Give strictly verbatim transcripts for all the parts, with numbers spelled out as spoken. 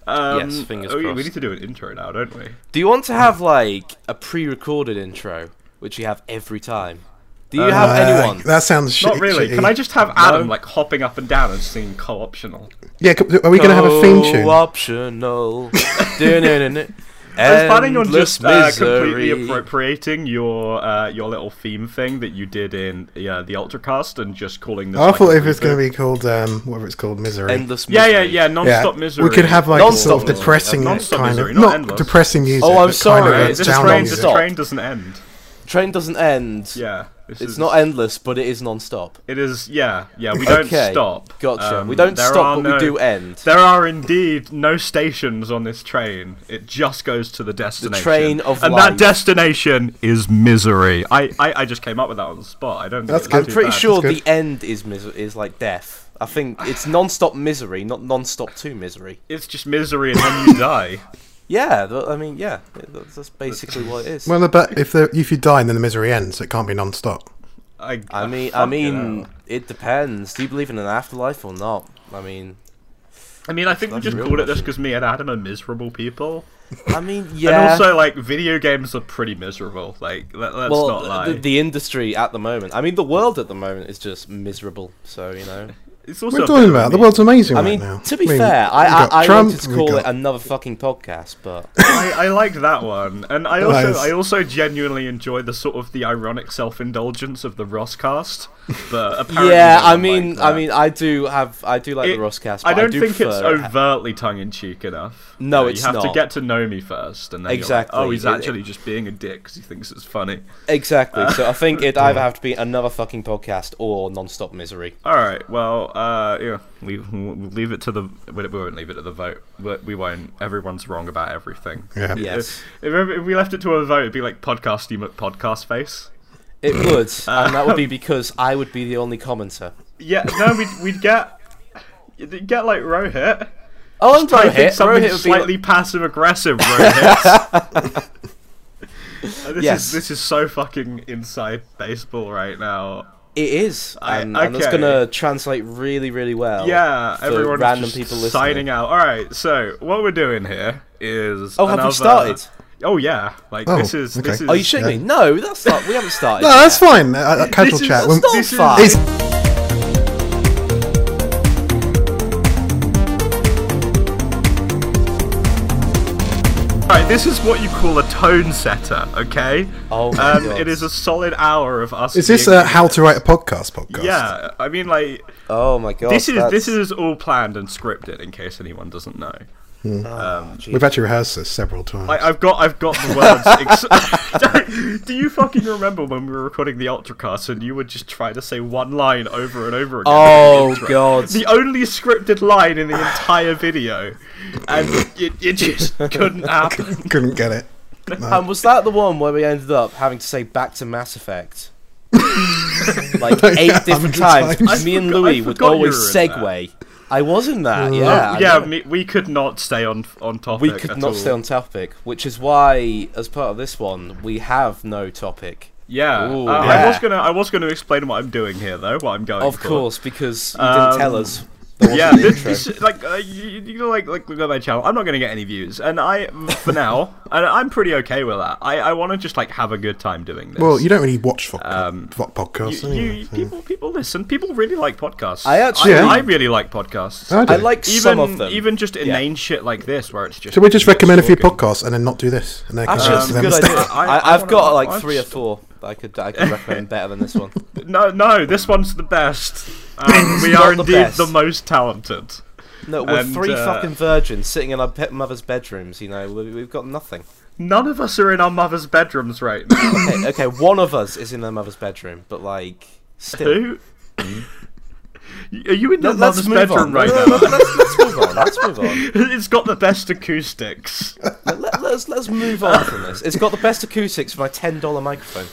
Um, Yes, fingers oh, we- crossed. We need to do an intro now, don't we? Do you want to have like a pre-recorded intro, which you have every time? Do you Uh, have Uh, anyone? That sounds shitty. Not really. shitty. Can I just have Adam No. like hopping up and down and singing co-optional? Yeah, co- are we going to have a theme tune? Optional. I was planning on Endless just uh, completely misery. appropriating your uh, your little theme thing that you did in yeah, the Ultracast and just calling this. I like, thought a if it's reboot. going to be called, um, whatever it's called, Misery. Endless Yeah, misery. yeah, yeah. Non-stop yeah, misery. we could have like Non-stop sort of misery. depressing Non-stop kind misery, of, not not endless. depressing music. Oh, I'm but sorry, Kind of Right, like this down train, on this music. music. train doesn't end. Train doesn't end. Yeah, this It's is, not endless, but it is non-stop. It is. Yeah, yeah. We don't Okay, stop. Gotcha. Um, we don't there stop, are but no- we do end. There are indeed no stations on this train. It just goes to the destination. train of and life. that destination is misery. I, I, I just came up with that on the spot. I don't. Think That's it was good. too I'm pretty bad. sure That's good. the end is mis- is like death. I think it's non-stop misery, not non-stop to misery. It's just misery and then you die. Yeah, th- I mean, yeah, that's that's basically what it is. Well, but if the, if you die and then the misery ends, it can't be non-stop. I, I mean, I fucking mean, hell. it depends. Do you believe in an afterlife or not? I mean, I mean, I think we That's just real called it this question. because me and Adam are miserable people. I mean, yeah. And also, like, video games are pretty miserable. Like, let, let's well, not lie. the, the industry at the moment. I mean, the world at the moment is just miserable. So you know. it's also We're a talking bit of a about the meme. world's amazing I right mean, now. to be I mean, fair, I we got I, I Trump, wanted to we call got- it another fucking podcast, but I, I like that one, and I also Nice. I also genuinely enjoy the sort of the ironic self-indulgence of the Rosscast. But apparently, yeah, no I one mean, liked I that. mean, I do have, I do like It- the Rosscast. I but don't do think it's prefer- overtly tongue-in-cheek enough. No, You know, it's You have to not. get to know me first, and then Exactly. You're like, oh, he's It- actually just being a dick because he thinks it's funny. Exactly. So I think it either have to be another fucking podcast or non-stop misery. All right. Well, uh, yeah, we we'll leave it to the. We won't leave it to the vote. We we won't. Everyone's wrong about everything. Yeah. Yes, If, if we left it to a vote, it'd be like podcasty podcast face. it would, and that Uh, would be because I would be the only commenter. Yeah. No, we'd we'd get you'd get like Rohit. Oh, I'm Type in Rohit. something Rohit would be slightly like, passive aggressive. Rohit. Uh, this Yes. is this is so fucking inside baseball right now. it is, I- and, and that's okay. gonna translate really, really well. Yeah, for everyone's random just people listening. signing out. All right, so what we're doing here is. Oh, have another... we started? Oh yeah, like Oh, this is okay. this is. Are you shitting me? No, that's not. We haven't started. No, that's yet. fine. Uh, uh, casual This is- chat. that's When- not This is- fun. it's- Alright, this is what you call a tone setter, okay? Oh my um, God. It is a solid hour of us. is this being- a how to write a podcast podcast? Yeah, I mean, like Oh my god. this is that's- this is all planned and scripted. In case anyone doesn't know, Oh, gee. We've actually rehearsed this several times. I, I've got I've got the words. Ex- Do you fucking remember when we were recording the Ultracast and you would just try to say one line over and over again? in the Oh intro? god. The only scripted line in the entire video, and it, it just couldn't happen. Couldn't get it. No. And was that the one where we ended up having to say back to Mass Effect? Like eight Yeah, different hundred times. times. Me and I forgot- Louis I would forgot you always were in segue. I was in that, Mm. yeah. Oh, I yeah, know. me, we could not stay on on topic. We could at not all. stay on topic, which is why, as part of this one, we have no topic. Yeah, Ooh, uh, I yeah. was gonna I was gonna explain what I'm doing here though. What I'm going Of for. course, because you Um, didn't tell us. There wasn't Yeah, an this, intro. this, like uh, you, you know, like like look at my channel. I'm not gonna get any views, and I for now, and I'm pretty okay with that. I, I want to just like have a good time doing this. Well, you don't really watch vo- Um, vo- podcasts, You, anyway, you- so- people people listen. People really like podcasts. I actually- I, Yeah. I really like podcasts. I do. I like even some of them. even just Yeah. inane shit like this, where it's just. Should we just people recommend a few talking. podcasts and then not do this? And then Actually, Um, that's a good instead? idea. I- I, I I've wanna- got like I three or just- four that I could I could recommend better than this one. No, no, this one's the best. Um, we not are the indeed best. the most talented. No, we're And, three uh, fucking virgins sitting in our pet mother's bedrooms. You know, we, we've got nothing. None of us are in our mother's bedrooms right now. Okay, okay, one of us is in their mother's bedroom, but like still. Who? Are you in your Let, let's mother's move bedroom on. right No, now? no, no, let's, let's move on. Let's move on. It's got the best acoustics. Let, let, let's let's move on from this. It's got the best acoustics for my ten dollar microphone.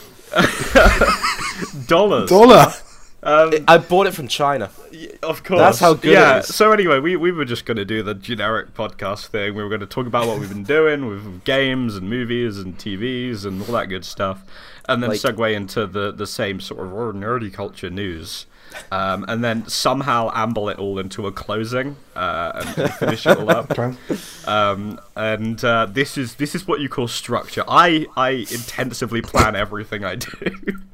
Dollars. Dollar. Um, I bought it from China. of course. That's how good it yeah, is. So anyway, we, we were just going to do the generic podcast thing. We were going to talk about what we've been doing with games and movies and T Vs and all that good stuff. And then Like- segue into the, the same sort of nerdy culture news. um, and then somehow amble it all into a closing uh, and finish it all up. Okay. Um, and uh, this is this is what you call structure. I I intensively plan everything I do.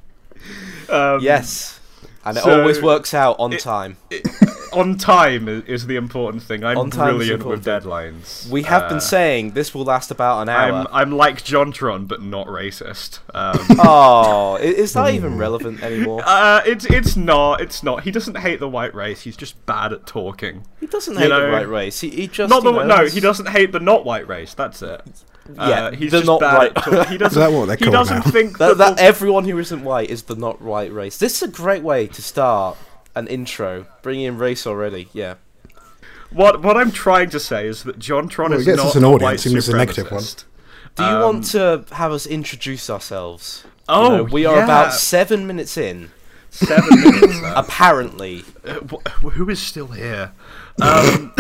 um, Yes, and it so always works out on it- time. it- on time is, is the important thing. I'm On time is brilliant with important. deadlines. We have Uh, been saying this will last about an hour. I'm I'm like Jontron, but not racist. Um, Oh, i- is that even relevant anymore? uh, it's it's not. It's not. He doesn't hate the white race. He's just bad at talking. He doesn't you hate know, the right race. He, he just Not the you know, no. has- He doesn't hate the not white race. That's it. Yeah, uh, he's the just not bad right. at talk- He doesn't. that what they're he called doesn't now? think that, that, that everyone who isn't white is the not right race. This is a great way to start an intro. Bringing in race already. Yeah. what what I'm trying to say is that Jontron Well, it is gets not us an a audience, white even if it's a negative one. supremacist. Do you Um, want to have us introduce ourselves? You Oh, know, we are yeah. about seven minutes in. Seven minutes. uh, Apparently, uh, wh- who is still here? Um,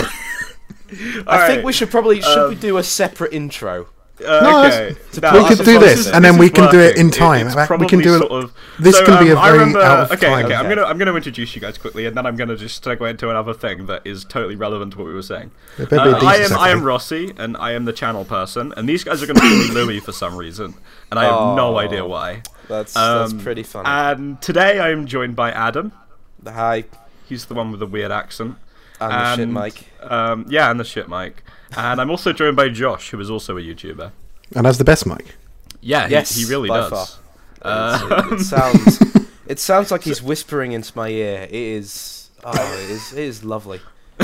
I think we should probably should um, we do a separate intro? Uh, No, okay. to No, put We us could in do context. this, is- and then this we is can do it in working. time. It's We can probably do it- sort of- this so, can be a um, I very remember, out of okay, time. Okay, I'm Okay. gonna I'm gonna introduce you guys quickly, and then I'm gonna just segue into another thing that is totally relevant to what we were saying. It better be a Uh, I decent am I am segue. Rossi, and I am the channel person, and these guys are gonna call me Louis for some reason, and I have no Oh. idea why. That's Um, that's pretty funny. And today I am joined by Adam. Hi, He's the one with the weird accent. I'm the shit And, Mike. Um, yeah, and the shit Mike. And I'm also joined by Josh, who is also a YouTuber. And that's the best mic. Yeah, he- Yes, he, really by does. far. Uh, it, it sounds it sounds like he's whispering into my ear. It is oh, it is it is lovely.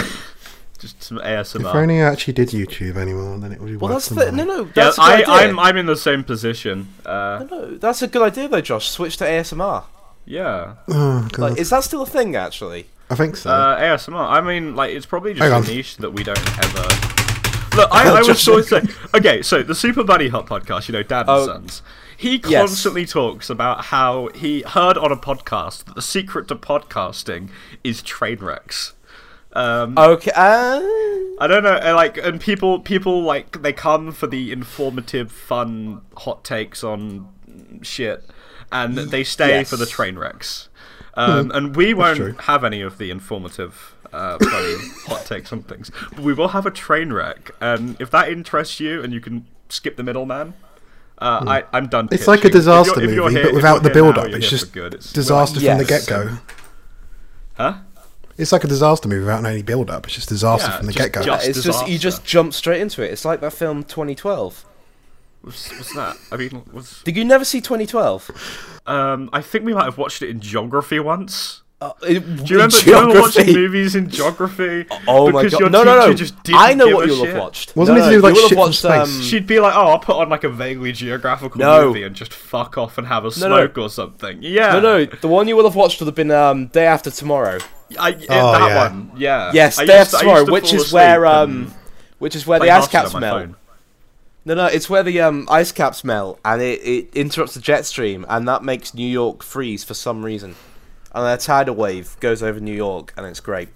just some A S M If R. only I actually did YouTube anymore, then it would be Well, worth that's the the, no money. no. Yeah, That's a I, good idea. I'm I'm in the same position. Uh, No, that's a good idea though, Josh. Switch to A S M R. yeah, Oh, God. Like, is that still a thing actually? I think so. uh, A S M R. I mean, like it's probably just Hang a on. niche that we don't ever. Look, I, I was Just- sort of say, okay, so the Super Bunny Hut podcast, you know, Dad and Oh. Sons. He Yes. constantly talks about how he heard on a podcast that the secret to podcasting is train wrecks. Um, Okay. Uh, I don't know, uh, like, and people, people like they come for the informative, fun hot takes on shit, and they stay Yes. for the train wrecks. Um, and we won't true. have any of the informative, uh, funny hot takes on things. But we will have a train wreck, and if that interests you, and you can skip the middleman. Uh, I, I'm done. It's like a pitching. If you're- disaster if you're movie, here- but if without you're the here now, build-up. you're It's here just for good. It's- disaster Yes. from the get-go. Huh? It's like a disaster movie without any build-up. It's just disaster Yeah, from the just- get-go. just- it's just you disaster. just jump straight into it. It's like that film twenty twelve. What's, what's that? I mean, was Did you never see twenty twelve? um, I think we might have watched it in geography once. Uh, it- Do you remember, do you remember watching movies in geography? Oh my because god! your No, no, teacher no! Just didn't I know give what a you'll shit? have watched. Wasn't no, it to do no, with, like, you will shit have from watched. space? Um, She'd be like, "Oh, I'll put on like a vaguely geographical No. movie and just fuck off and have a no. smoke or something." Yeah. no, no, the one you will have watched would have been um, Day After Tomorrow. I, Oh, that yeah. one. Yeah. Yes, I Day used After to- I Tomorrow, used to which fall is where asleep um, and which is where the play ice Hearthstone caps on my melt. phone. No, no, it's where the um, ice caps melt and it, it interrupts the jet stream, and that makes New York freeze for some reason. And a tidal wave goes over New York, and it's great.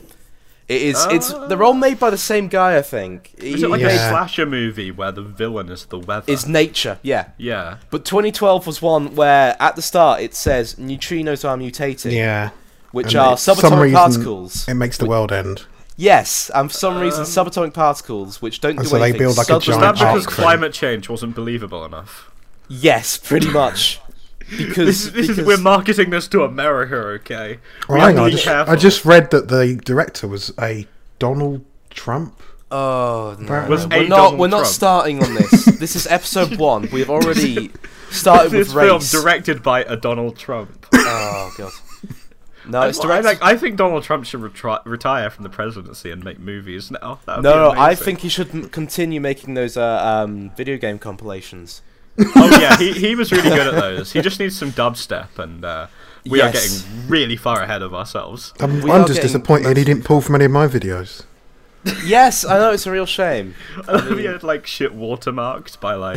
It is. It's. They're all made by the same guy, I think. Is it like Yeah. a slasher movie where the villain is the weather? It's nature, yeah. Yeah. But twenty twelve was one where at the start it says neutrinos are mutating, Yeah. which And are it- some subatomic reason particles. It makes the world end. Yes, and for some reason subatomic particles which don't And do so they anything. build like a Was suddenly that giant because arc thing. climate change wasn't believable enough? Yes, pretty much. Because This, is- this is because- we're marketing this to America, okay? We Well, have hang to on, I be just, careful. I just read that the director was a Donald Trump. Oh no, Was we're a not. Donald We're not Trump. starting on this. This is episode one. We've already started this with film race. directed by a Donald Trump. Oh god. No, it's I, directed. like, I think Donald Trump should retri- retire from the presidency and make movies now. That would No, be no, I amazing. think he should m- continue making those uh, um, video game compilations. Oh yeah, he he was really good at those. He just needs some dubstep, and uh, we are Yes. getting really far ahead of ourselves. I'm, We I'm are just getting disappointed he didn't pull from any of my videos. Yes, I know, it's a real shame. I love he had like shit watermarked by like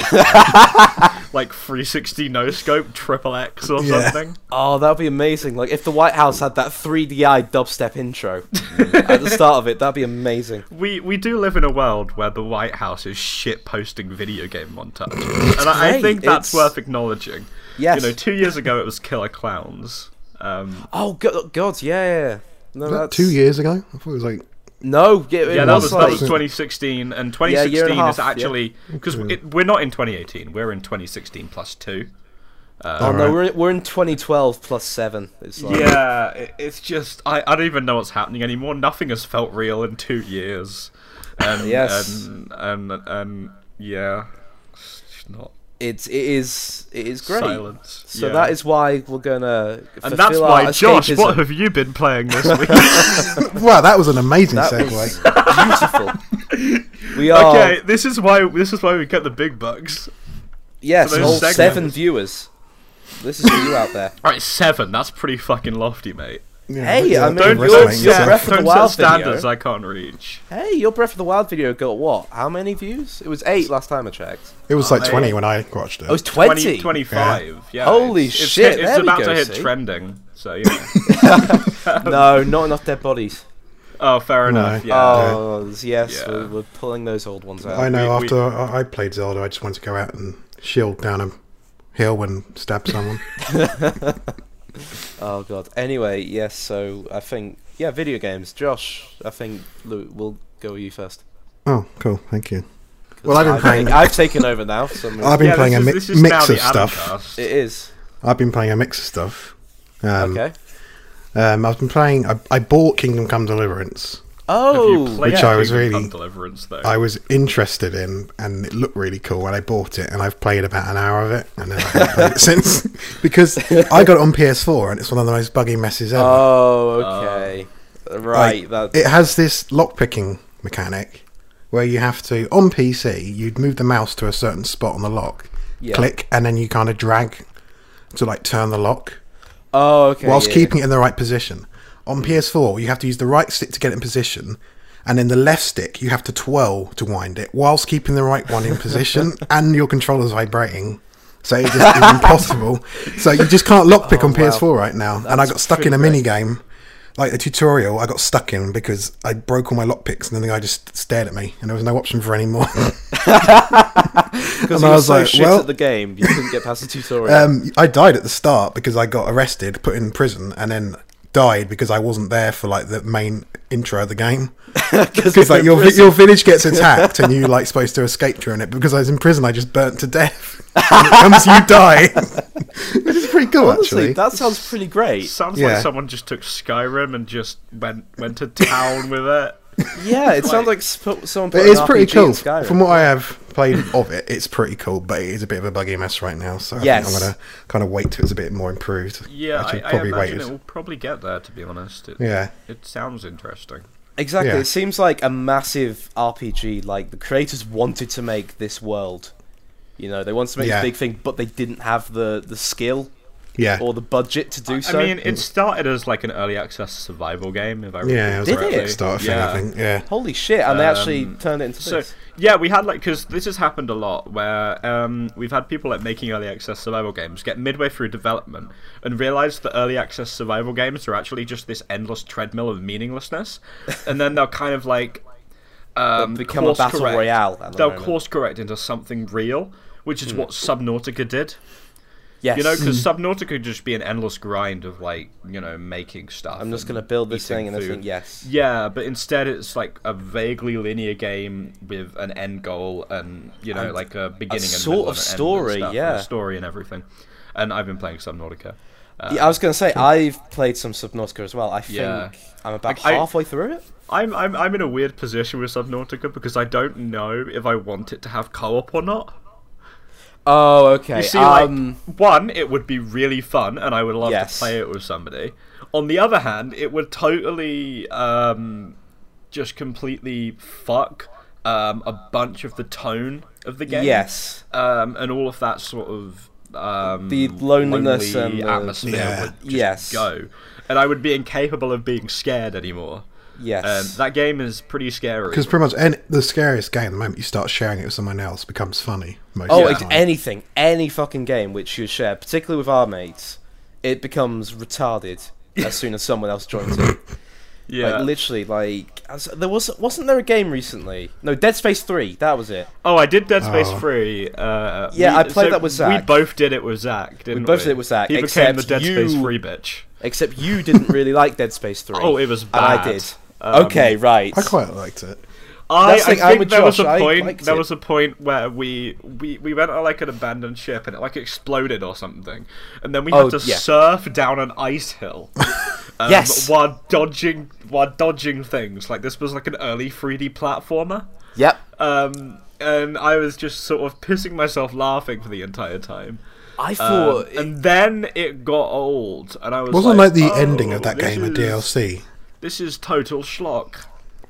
like three sixty no scope triple X or Yeah. something. Oh, that would be amazing. Like, if the White House had that three D I dubstep intro at the start of it, that'd be amazing. We we do live in a world where the White House is shit posting video game montages, and I, I great, think that's it's- worth acknowledging. Yes. You know, two years ago it was Killer Clowns. Um, Oh god, god, yeah. yeah. No, Was that that's two years ago? I thought it was like. No, yeah, it yeah, that was, was like that was twenty sixteen, and Yeah, a year and a twenty sixteen half, is actually because Okay. we're not in twenty eighteen. We're in twenty sixteen plus two. Uh, Oh no, Alright. we're in, we're in twenty twelve plus seven. It's like, Yeah, it, it's just I, I don't even know what's happening anymore. Nothing has felt real in two years. And, Yes. and and and yeah, it's just not it's it is it is great. silence. So yeah. that is why we're gonna. and that's fulfill why our Josh. escapism. What have you been playing this week? Wow, that was an amazing That segue. was beautiful. We are Okay, this is why this is why we get the big bucks. yes, so those all segments- seven viewers. This is for you out there. All right, seven. That's pretty fucking lofty, mate. Yeah, Hey, yeah, I mean, Don't you're- don't wrestling, you're set, so- Breath of the don't Wild set standards video. I can't reach. Hey, your Breath of the Wild video got what? How many views? It was eight last time I checked. It was like I- twenty when I watched it. Oh, it was twenty. twenty, twenty-five. Yeah. Holy it's, it's shit, hit- It's, there we about go, to hit see? trending. So yeah. No, not enough dead bodies. Oh, fair No. enough. Yeah. Oh, yes, Yeah. we're, we're pulling those old ones out. I know. we- after I I played Zelda, I just wanted to go out and shield down a hill and stab someone. Oh god. Anyway, yes. So I think yeah, video games. Josh, I think Lou, we'll go with you first. Oh, cool. Thank you. 'Cause Well, I've been I've, playing- I've taken over now. So I'm I've been Yeah, playing this a is- mi- this is now mix the of stuff. Adamcast. it is I've been playing a mix of stuff. Um, okay. Um, I've been playing. I, I bought Kingdom Come Deliverance. Have you Oh, played Which I was Kingdom really- Come Deliverance though? I was interested in, and it looked really cool when I bought it, and I've played about an hour of it, and then I haven't played it since because I got it on P S four, and it's one of the most buggy messes ever. oh, okay. right. Like, that it has this lockpicking mechanic where you have to, on P C, you'd move the mouse to a certain spot on the lock, yeah. click, and then you kind of drag to like turn the lock Oh, okay. whilst yeah, keeping it in the right position. On P S four, you have to use the right stick to get it in position, and then the left stick you have to twirl to wind it whilst keeping the right one in position, and your controller's vibrating. So it just is impossible. So you just can't lockpick Oh, on P S four wow. right now. and I That's got stuck pretty in a great. mini game, like a tutorial. I got stuck in because I broke all my lockpicks, and then the guy just stared at me, and there was no option for any more. Because and you I were was so like, shit well- at the game, you couldn't get past the tutorial. Um, I died at the start because I got arrested, put in prison, and then died because I wasn't there for like the main intro of the game. Because like your vi- your village gets attacked and you like supposed to escape during it. Because I was in prison, I just burnt to death. And it comes, you die, which is pretty cool Honestly, actually. that sounds pretty great. Sounds Yeah. like someone just took Skyrim and just went went to town with it. Yeah, it Like- sounds like sp- someone But put it's an pretty R P G in cool. Skyrim. From what I have played of it, it's pretty cool. But it is a bit of a buggy mess right now. So I Yes. think I'm gonna kind of wait till it's a bit more improved. Yeah, I should I, I probably imagine wait. it will probably get there. To be honest, it, Yeah. it sounds interesting. Exactly. Yeah. It seems like a massive R P G. Like the creators wanted to make this world. You know, they wanted to make Yeah. this big thing, but they didn't have the, the skill Yeah. or the budget to do I so. mean, it started as like an early access survival game, if I recall Yeah, it was Did like a it? Kickstarter thing, Yeah. I think. Yeah. Holy shit! And they actually Um, turned it into So this. yeah, we had like because this has happened a lot where um, we've had people like making early access survival games get midway through development and realize that early access survival games are actually just this endless treadmill of meaninglessness, and then they'll kind of like um, They'll become a course battle correct- royale at the They'll moment. course correct into something real, which is what Subnautica did. Yes. You know, because Subnautica could just be an endless grind of like you know making stuff. I'm just and gonna build this eating thing and I food. think yes. Yeah, but instead it's like a vaguely linear game with an end goal and you know And like a beginning and sort middle of and an end story, and stuff, and yeah. a story and everything. And I've been playing Subnautica. Uh, Yeah, I was gonna say I've played some Subnautica as well. I think Yeah. I'm about Like, I- halfway through it. I'm I'm I'm in a weird position with Subnautica because I don't know if I want it to have co-op or not. Oh, okay. You see, um, like one, it would be really fun, and I would love Yes. to play it with somebody. On the other hand, it would totally um, just completely fuck um, a bunch of the tone of the game. yes. um, and all of that sort of um, The loneliness lonely and the- atmosphere Yeah. would just Yes. go, and I would be incapable of being scared anymore. Yes. And that game is pretty scary. Because pretty much any, the scariest game, the moment you start sharing it with someone else, becomes funny. Most Oh, of the ex- time. anything, any fucking game which you share, particularly with our mates, it becomes retarded as soon as someone else joins it. yeah. Like literally, like as- there was wasn't there a game recently? No, Dead Space three. That was it. Oh, I did Dead Space Oh. three. Uh, Yeah, we- I played so that with Zach. We both did it with Zach, didn't we? both did it with Zach, He became the except Dead Space you- free bitch. Except you didn't really like Dead Space three. Oh, it was And bad. I did. Um, okay, right. I quite liked it. I, That's I like, I'm think with there was Josh, a I point. liked There it. was a point where we, we we went on like an abandoned ship and it like exploded or something, and then we Oh, had to yeah. surf down an ice hill. Um, Yes. While dodging, while dodging things. Like this was like an early three D platformer. Yep. Um, and I was just sort of pissing myself laughing for the entire time. I Um, thought... it- and then it got old, and I was Wasn't like, like the oh, ending of that this game a is- D L C? This is total schlock.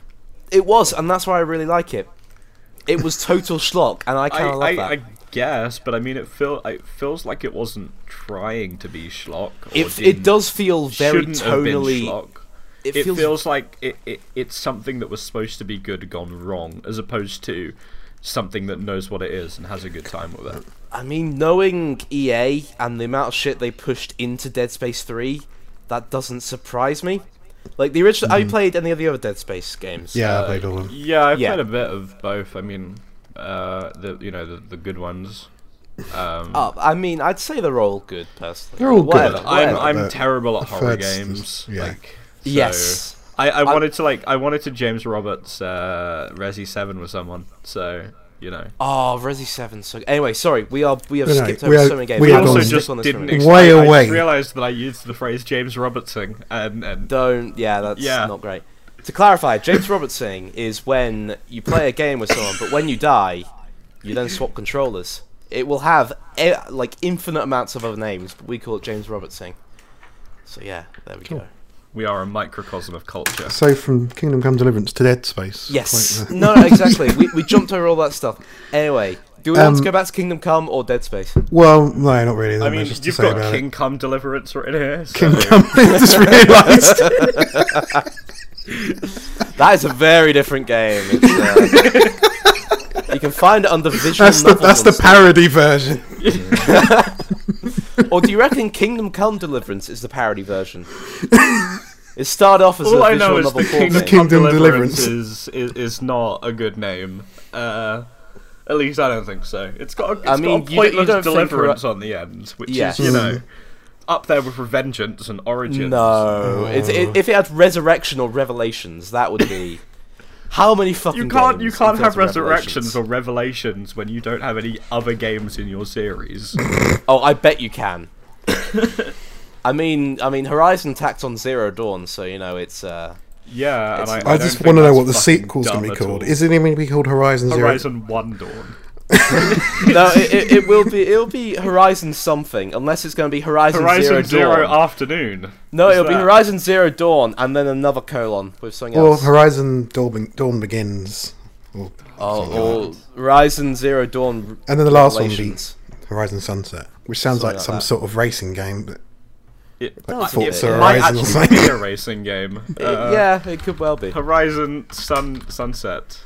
It was, and that's why I really like it. It was total schlock, and I I, kind of love I, that. I guess, but I mean, it feel it feels like it wasn't trying to be schlock. Or it, didn't- it does feel very shouldn't have been tonally... schlock. It, It feels, feels like it, it it's something that was supposed to be good gone wrong, as opposed to something that knows what it is and has a good time with it. I mean, knowing E A and the amount of shit they pushed into Dead Space three, that doesn't surprise me. Like, the original... Have you played any of the other Dead Space games? Yeah, Uh, I played all of them. Yeah, I've Yeah. played a bit of both. I mean, uh, the you know the the good ones. Um, Uh, I mean, I'd say they're all good, personally. They're all good. Whatever, I'm whatever. I'm but terrible at the horror third s- games. yeah. Like, so Yes. I, I wanted to like I wanted to James Roberts uh, Resi Seven with someone. So you know. Oh, Resi seven. So anyway, sorry, we are we have No, no, skipped we over are- so many games. we We are We'll also gone stick just on this didn't. for a minute. Ex- Way I, away. I just realized that I used the phrase James Robertsing, and and Don't. Yeah, that's Yeah. not great. To clarify, James Robertsing is when you play a game with someone, but when you die, you then swap controllers. It will have e- like infinite amounts of other names, but we call it James Robertsing. So yeah, there we Cool. go. we are a microcosm of culture. So from Kingdom Come Deliverance to Dead Space. Yes. Quite, uh, No, no, exactly. we we jumped over all that stuff. Anyway, do we want to Um, go back to Kingdom Come or Dead Space? well, no, not really. I Not mean, much to you've say got about King it. Come Deliverance written here. So. Kingdom Come. I just realised. That is a very different game. It's, uh, you can find it under visual That's the novels that's on the Steam. parody version. Or do you reckon Kingdom Come Deliverance is the parody version? It started off as All a I visual know is novel that porn Kingdom, game. Kingdom Come Deliverance, Deliverance. is, is is not a good name. Uh, at least I don't think so. It's got a, it's I mean, got a you don't- you pointless don't think deliverance Hori- on the end, which Yes. is you Mm. know up there with Revengeance and Origins. No, it's, it, if it had Resurrection or Revelations, that would be. How many fucking You can't you games can't in have terms of resurrections or revelations when you don't have any other games in your series. Oh, I bet you can. I mean, I mean, Horizon tacked on Zero Dawn, so you know it's. Uh, Yeah, and It's- I, I, I don't just think want to know that's what the fucking sequel's going to dumb be at called. all. Is it even going to be called Horizon Zero? Horizon One Dawn? no, it, it, it will be. It'll be Horizon something, unless it's going to be Horizon, Horizon Zero, Zero Dawn. Afternoon. No, Is it'll be that- Horizon Zero Dawn, and then another colon with something Or else. Horizon Dawn, Dawn Begins. Or, Oh, or Horizon Zero Dawn. and then the last one Revelations. be Horizon Sunset, which sounds Something like like some that. sort of racing game. But It, Does it, a Forza bit, might Horizon or actually something. be a racing game. It- Uh, yeah, it could well be. Horizon Sun Sunset.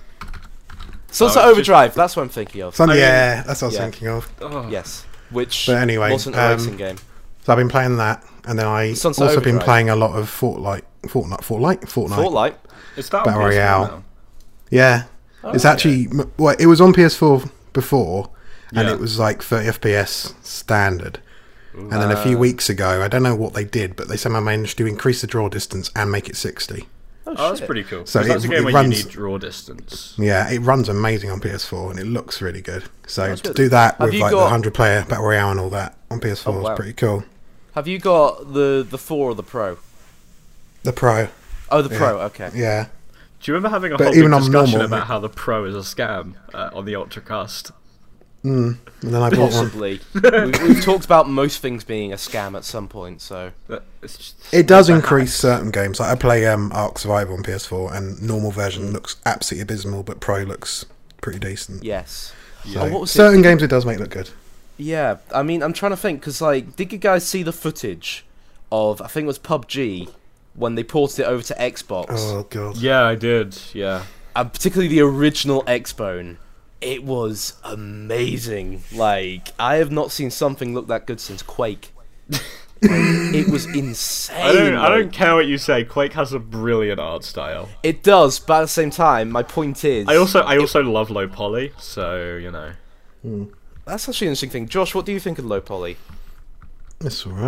Sunset Oh, it's Overdrive. That's what I'm thinking of. Sun, I mean- yeah, that's what I was Yeah. thinking of. Oh. Yes, which But anyway, wasn't a um, racing game. So I've been playing that, and then I Sunset also been Overdrive. playing a lot of Fortnite, Fortnite, Fortnite, Fortnite. Fortnite. It's that on Battle P S four Royale. now. Yeah, Oh, it's okay. actually m- well, it was on P S four before, and Yeah. it was like thirty F P S standard. And then a few Uh. weeks ago, I don't know what they did, but they somehow managed to increase the draw distance and make it sixty. Oh, Oh, that's shit. pretty cool. So 'Cause that's it- a game it where runs- you need draw distance. Yeah, it runs amazing on P S four, and it looks really good. So That's to good. do that Have with you like the got- hundred player battle royale and all that on P S four Oh, wow. is pretty cool. Have you got the the four or the pro? The pro, Oh, the Yeah. pro. Okay. yeah. Do you remember having a But whole even big on discussion normal, about it- how the Pro is a scam uh, on the Ultracast? Mm. And then I bought one. Possibly. we, we've talked about most things being a scam at some point, so That- it's just- It does that increase hack. certain games. Like I play um, Ark Survival on P S four, and normal Mm. version looks absolutely abysmal, but Pro looks pretty decent. yes. So Oh, what was it? certain games it does make look good. Yeah, I mean, I'm trying to think because, like, did you guys see the footage of I think it was P U B G when they ported it over to Xbox, Oh god. Yeah, I did. Yeah. and particularly the original Xbone? It was amazing. Like, I have not seen something look that good since Quake. Like, it was insane. I don't. I like- don't care what you say. Quake has a brilliant art style. It does, but at the same time, my point is, I also. I also love low poly. So you know. that's actually an interesting thing. Josh, what do you think of low poly? It's alright.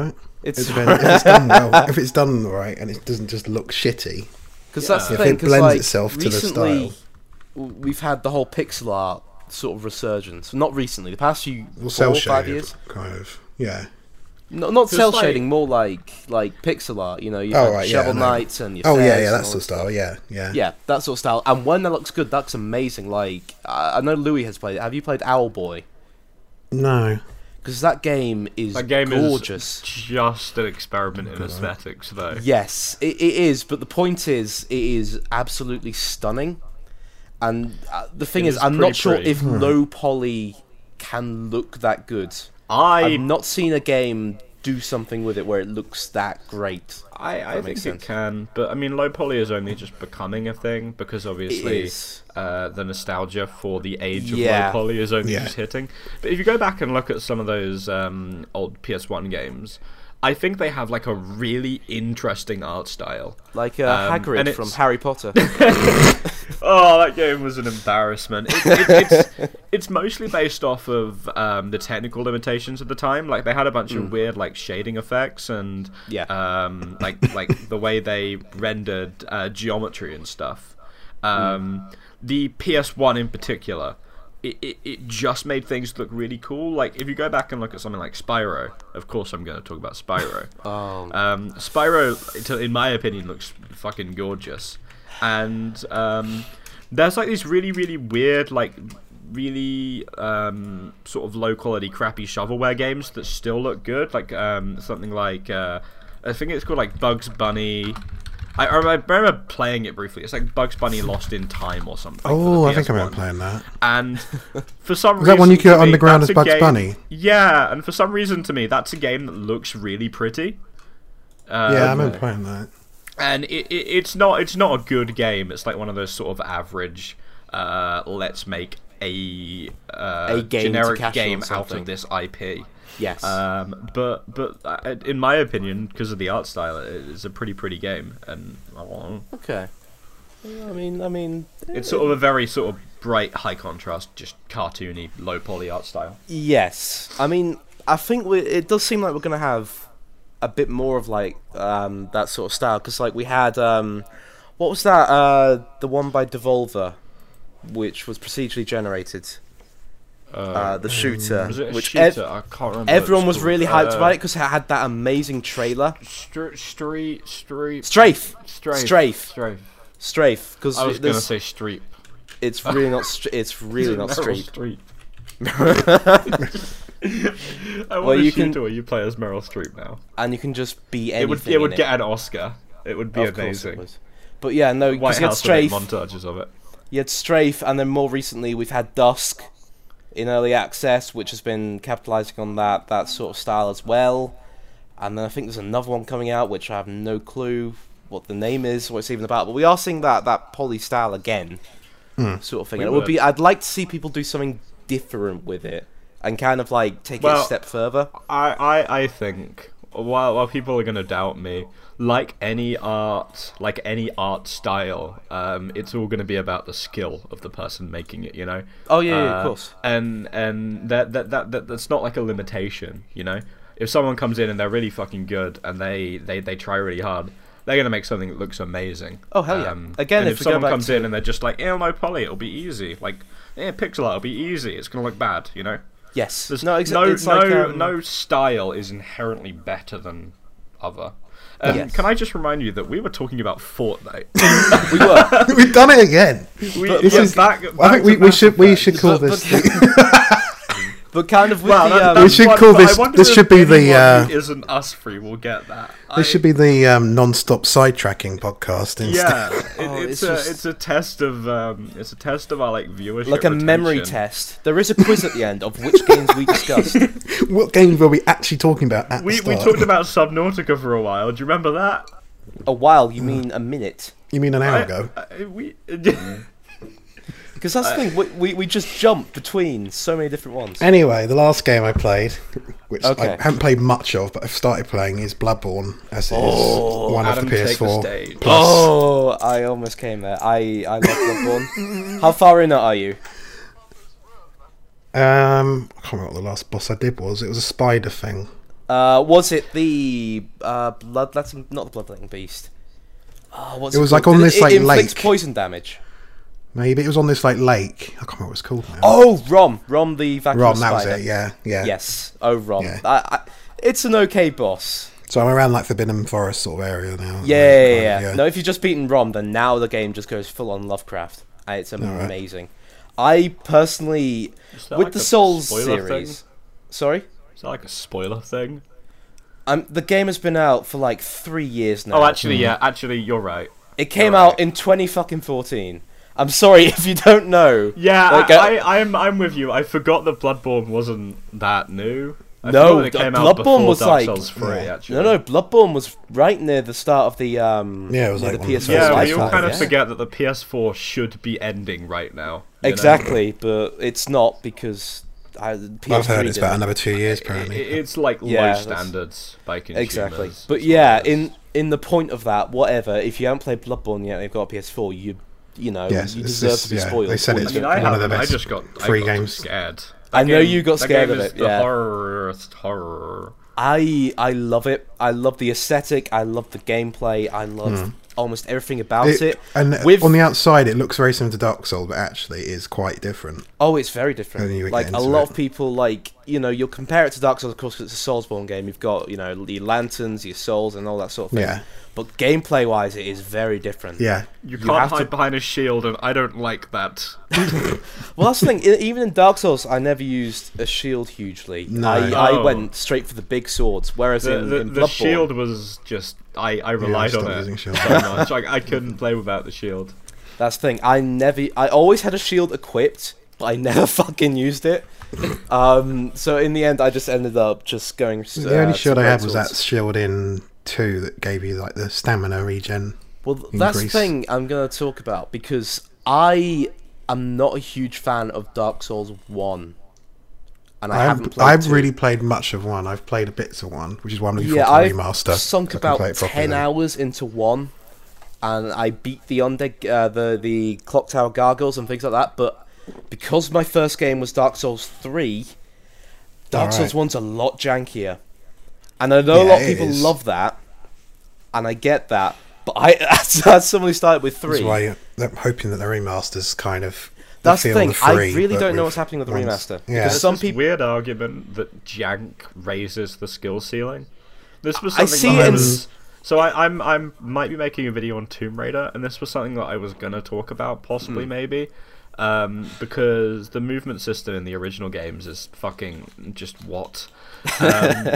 It's It depends if it's done well. If it's done right and it doesn't just look shitty, because that's the if thing. it 'Cause, blends like, itself to the recently, style. w- we've had the whole pixel art sort of resurgence. Not recently, the past few Well, four cell or five shaded, years. kind of. Yeah. No, not Just cell like- shading, more like like pixel art. You know, you've Oh, had right, yeah, Shovel I know. Knights and your Oh yeah, Fez yeah, and that all sort of style. Yeah, yeah. Yeah, that sort of style. And when that looks good, that's amazing. Like, I I know Louis has played it. Have you played Owlboy? No. Because that game is That game gorgeous. is just an experiment in aesthetics, though. Yes, it, it is. But the point is, it is absolutely stunning. And uh, the thing It is, is I'm pretty not sure pretty. if low poly can look that good. I I've not seen a game do something with it where it looks that great. I, I That think makes it sense. can, but I mean, low poly is only just becoming a thing because obviously is. uh, the nostalgia for the age Yeah. of low poly is only Yeah. just hitting. But if you go back and look at some of those um, old P S one games, I think they have like a really interesting art style. Like uh, Um, Hagrid and from it's- Harry Potter. Oh, that game was an embarrassment. It, it, it's it's mostly based off of um, the technical limitations of the time. Like they had a bunch of weird like shading effects and Yeah. um, like like the way they rendered uh, geometry and stuff. Um, The P S one in particular, it, it it just made things look really cool. Like if you go back and look at something like Spyro, of course I'm going to talk about Spyro. Oh, Um, Spyro, to- in my opinion, looks fucking gorgeous, and um, there's like these really, really weird, like really um, sort of low quality, crappy shovelware games that still look good. Like um, something like uh, I think it's called like Bugs Bunny. I, I remember playing it briefly. It's like Bugs Bunny Lost in Time or something. for Oh, the I think I P S one. remember playing that. And for some Is reason, that one you to get me, underground that's as a Bugs game- Bunny? Yeah, and for some reason to me, that's a game that looks really pretty. Um, Yeah, I remember playing that. and it, it, it's not it's not a good game. It's like one of those sort of average. Uh, let's make a, uh, A game to generic cash in game or out something. of this I P. yes. Um, but but uh, in my opinion, because of the art style, it's a pretty pretty game, and uh, okay. Yeah, I mean, I mean, it's sort of a very sort of bright, high contrast, just cartoony, low poly art style. yes. I mean, I think we, it does seem like we're gonna have a bit more of like um, that sort of style because like we had um, what was that? Uh, the one by Devolver, which was procedurally generated. Uh, the shooter, Was it a which shooter? ev- I can't remember. what everyone it's was called. really hyped Uh, about it because it had that amazing trailer. Str- street, street, Strafe, strafe, Strafe. strafe. Strafe, because I was gonna say street. it's really not. Str- it's really not Meryl Streep. Streep. I want Well, a you shooter can- where you play as Meryl Streep now. And you can just be anything. It would it would in get an Oscar. It would be Of course it amazing. would. But yeah, no, White because you had House would make Strafe, montages of it. you had Strafe, and then more recently we've had Dusk in early access, which has been capitalizing on that that sort of style as well. And then I think there's another one coming out, which I have no clue what the name is, what it's even about. But we are seeing that that poly style again, sort of thing. We And it would would. be. I'd like to see people do something different with it and kind of like take it Well, a step further. I, I, I think while while people are gonna doubt me, like any art, like any art style, um, it's all gonna be about the skill of the person making it. You know. Oh yeah, yeah, of Uh, course. And and that, that that that that's not like a limitation. You know, if someone comes in and they're really fucking good and they they they try really hard, they're gonna make something that looks amazing. Oh, hell yeah. Um, Again, and if if, we go someone back comes to- in and they're just like, "Eh, no poly, it'll be easy." Like, "Eh, pixel art, it'll be easy. It's gonna look bad." You know. Yes. There's no, exa- no, it's no, like, um, no style is inherently better than other. Um, Yes. Can I just remind you that we were talking about Fortnite? we were. We've done it again. we, This yeah, is- back, I back think to we, we Mass should we Effect. should call But- this. but- the- But kind of with Well, the that- um, that's We should one, call but I this- wonder this if should be the, anyone uh, who isn't us three will get that. I- This should be the um, non-stop sidetracking podcast instead. Yeah, it, Oh, it's, it's a just- it's a test of um, it's a test of our like viewership. like a memory retention. test. There is a quiz at the end of which games we discussed. What games were we actually talking about at We the we start? talked about Subnautica for a while. Do you remember that? A while, you mean a minute? You mean an hour I- ago? I- we. Because that's the thing, we, we, we just jump between so many different ones. Anyway, the last game I played, which Okay. I haven't played much of, but I've started playing, is Bloodborne, as it is Oh, one Adam, of the take P S the four stage. Plus. Oh, I almost came there. I, I love Bloodborne. How far in it are you? Um, I can't remember what the last boss I did was. It was a spider thing. Uh, was it the uh, bloodletting? Not the bloodletting beast. Oh, what's It it was called? like on Did this, it, like, it inflicts lake. poison damage. Maybe it was on this like lake. I can't remember what it's called now. Oh, Rom, Rom the vacuous Rom, that spider. was it. Yeah, yeah. Yes. Oh, Rom. Yeah. I, I, it's an okay boss. So I'm around like Forbidden Forest sort of area now. Yeah, Like, yeah, kind yeah, of, yeah. No, if you've just beaten Rom, then now the game just goes full on Lovecraft. And it's amazing. I personally, Is that with like the a Souls spoiler series. thing? Sorry. Is that like a spoiler thing? Um, the game has been out for like three years now. Oh, actually, yeah. Actually, you're right. It came You're out right. in twenty fucking fourteen. I'm sorry if you don't know. Yeah, Like, I, uh, I, I'm, I'm with you. I forgot that Bloodborne wasn't that new. I No, forgot that it uh, came out Bloodborne before was Dark like- Souls three. Yeah. Actually, No, no, Bloodborne was right near the start of the um. Yeah, it was near like the one of P S the four first Yeah, Life we all Life, kind of yeah. forget that the P S four should be ending right now. you know? Exactly, but it's not because I, the P S three I've heard it's about didn't. another two years It- apparently. it's like Yeah, low that's- standards by consumers. Exactly, is but what yeah, it is. in in the point of that, whatever. If you haven't played Bloodborne yet, and you've got a P S four. You you know Yes, you it's deserve just- to be yeah, spoiled. they said before it's I you mean, do I it. one of haven't. the I best just got I free got games. scared. I That know game- you got that scared game of is it, The yeah. horrorest horror. I I love it. I love the aesthetic. I love the gameplay. I love almost everything about it. It- and With- on the outside, it looks very similar to Dark Souls, but actually is quite different. Oh, it's very different. And you would Like get a into lot it. of people, like you know, you'll compare it to Dark Souls, of course, 'cause it's a Soulsborne game. You've got you know your lanterns, your souls, and all that sort of thing. Yeah. But gameplay-wise, it is very different. Yeah, You You can't have hide to- behind a shield, and I don't like that. Well, that's the thing. e- Even in Dark Souls, I never used a shield hugely. No. I, I Oh. went straight for the big swords, whereas The, in, the, in the Bloodborne, shield was just I, I relied stopped on using it shield. so much. Like I couldn't play without the shield. that's the thing. I never, I always had a shield equipped, but I never fucking used it. Um, so in the end, I just ended up just going. the only uh, shield to I had was greatswords. that shield in two that gave you like the stamina regen. Well, th- that's the increase. thing I'm going to talk about because I am not a huge fan of Dark Souls one, and I, I haven't haven't, played I've two. really played much of one. I've played bits of one, which is why I'm looking yeah, forward I've to the remaster. sunk so I can play about it properly ten then. hours into one, and I beat the undead, uh, the the clock tower gargoyles and things like that. But because my first game was Dark Souls three, Dark Alright. Souls one's a lot jankier, and I know a Yeah, lot of it people is. love that, and I get that. But I, as, as someone who started with three, That's why I'm hoping that the remasters kind of. that's the feel thing. the I free, really but don't know with what's happening with the ones. remaster. Yeah. Because There's some this people, weird argument that jank raises the skill ceiling. This was I something see that I it in was. So I, I'm I'm might be making a video on Tomb Raider, and this was something that I was gonna talk about, possibly maybe, um, because the movement system in the original games is fucking just what, um,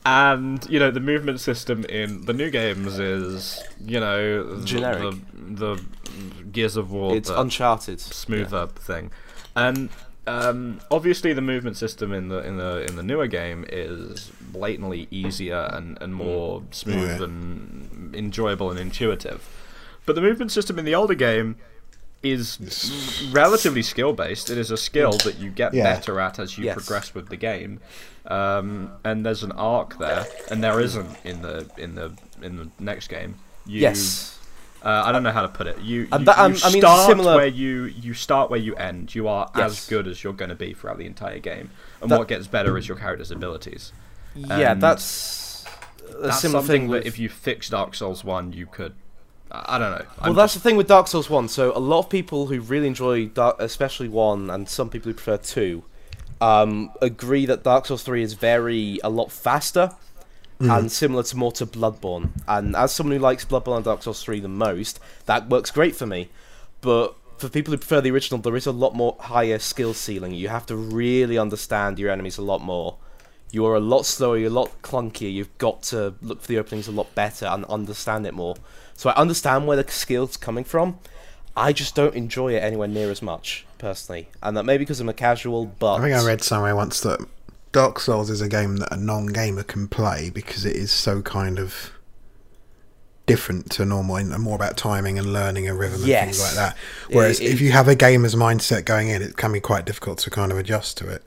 and you know the movement system in the new games is you know the- Generic. the, the Gears of War, it's the Uncharted. smoother thing, and um, obviously the movement system in the in the in the newer game is blatantly easier and, and more smooth Oh, yeah. and enjoyable and intuitive. But the movement system in the older game is relatively skill based. It is a skill that you get Yeah. better at as you Yes. progress with the game, um, and there's an arc there, and there isn't in the in the in the next game. You, Yes. uh, I don't know how to put it. You, you, And that- you um, I mean, start similar- where you you start where you end. You are as Yes. good as you're going to be throughout the entire game, and That- what gets better is your character's abilities. Yeah, And that's a That's similar something thing that with. if you fix Dark Souls one, you could. I I don't know. Well, I'm that's just- the thing with Dark Souls one. So a lot of people who really enjoy, Dark, especially one, and some people who prefer two, um, agree that Dark Souls three is very a lot faster and similar to more to Bloodborne. And as someone who likes Bloodborne and Dark Souls three the most, that works great for me. But for people who prefer the original, there is a lot more higher skill ceiling. You have to really understand your enemies a lot more. You are a lot slower, you're a lot clunkier. You've got to look for the openings a lot better and understand it more. So I understand where the skill's coming from. I just don't enjoy it anywhere near as much, personally. And that maybe because I'm a casual, but... I think I read somewhere once that Dark Souls is a game that a non-gamer can play because it is so kind of different to normal and more about timing and learning a rhythm and Yes. things like that. Whereas It- if you have a gamer's mindset going in, it can be quite difficult to kind of adjust to it.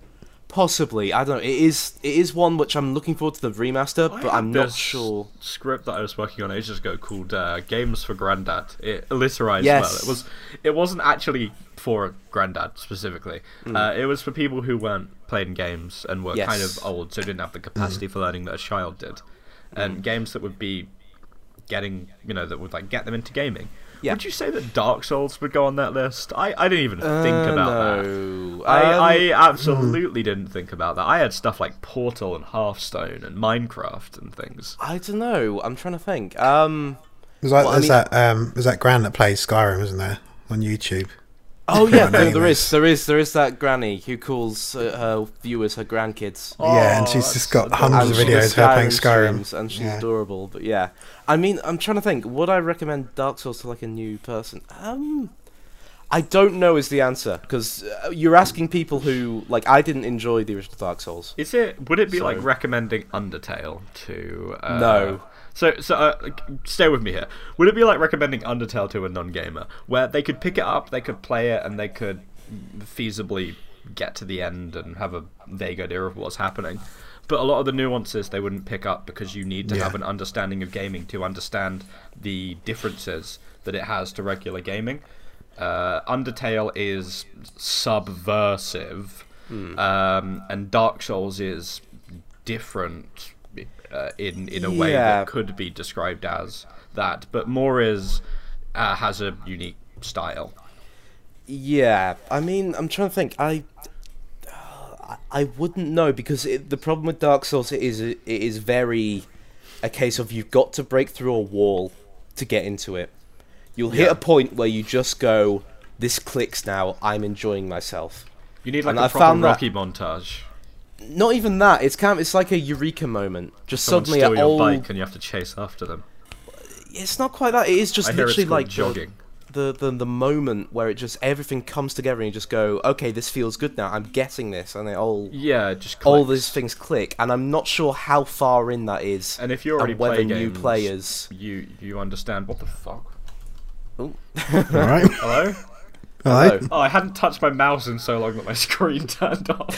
Possibly, I don't know. It is it is one which I'm looking forward to the remaster, I but had I'm not this sure. Script that I was working on ages ago called uh, Games for Grandad. It alliterized Yes. well. It was. It wasn't actually for Grandad specifically. Mm. Uh, it was for people who weren't playing games and were Yes. kind of old, so didn't have the capacity for learning that a child did, and Mm. games that would be getting, you know, that would like get them into gaming. Yeah. Would you say that Dark Souls would go on that list? I, I didn't even think Uh, about that. no. I, Um, I absolutely didn't think about that. I had stuff like Portal and Hearthstone and Minecraft and things. I don't know. I'm trying to think. Um. There's, like, Well, I there's mean- that um, there's that Gran that plays Skyrim, isn't there, on YouTube? Oh yeah, Her there, name there is- is, there is, there is that granny who calls uh, her viewers her grandkids. Yeah, and Oh, she's that's just got adorable. hundreds of she does videos of her playing Skyrim. streams, and she's Yeah. adorable. But yeah, I mean, I'm trying to think. Would I recommend Dark Souls to like a new person? Um, I don't know is the answer, because uh, you're asking people who like I didn't enjoy the original Dark Souls. Is it? Would it be So- like recommending Undertale to? Uh, No. So, so uh, like, stay with me here. Would it be like recommending Undertale to a non-gamer, where they could pick it up, they could play it, and they could feasibly get to the end and have a vague idea of what's happening? But a lot of the nuances they wouldn't pick up because you need to Yeah. have an understanding of gaming to understand the differences that it has to regular gaming. Uh, Undertale is subversive, um, and Dark Souls is different uh, in in a way Yeah. that could be described as that. But more is uh, has a unique style. Yeah, I mean, I'm trying to think. I I- I wouldn't know, because it, the problem with Dark Souls it is it is very a case of you've got to break through a wall to get into it. You'll hit Yeah. a point where you just go, "This clicks now. I'm enjoying myself." You need like And a I proper found that- Rocky montage. Not even that. It's kind of it's like a eureka moment. Just Someone suddenly steal an your old. bike and you have to chase after them. It's not quite that. It is just I hear it's literally called like the- jogging. The, the the moment where it just everything comes together and you just go, okay, this feels good now. I'm getting this, and it all Yeah, just all clicks. these things click, and I'm not sure how far in that is, And if you already and whether play new games, players. you you understand what the fuck. Oh. All right. Hello? Hello. Oh, I hadn't touched my mouse in so long that my screen turned off.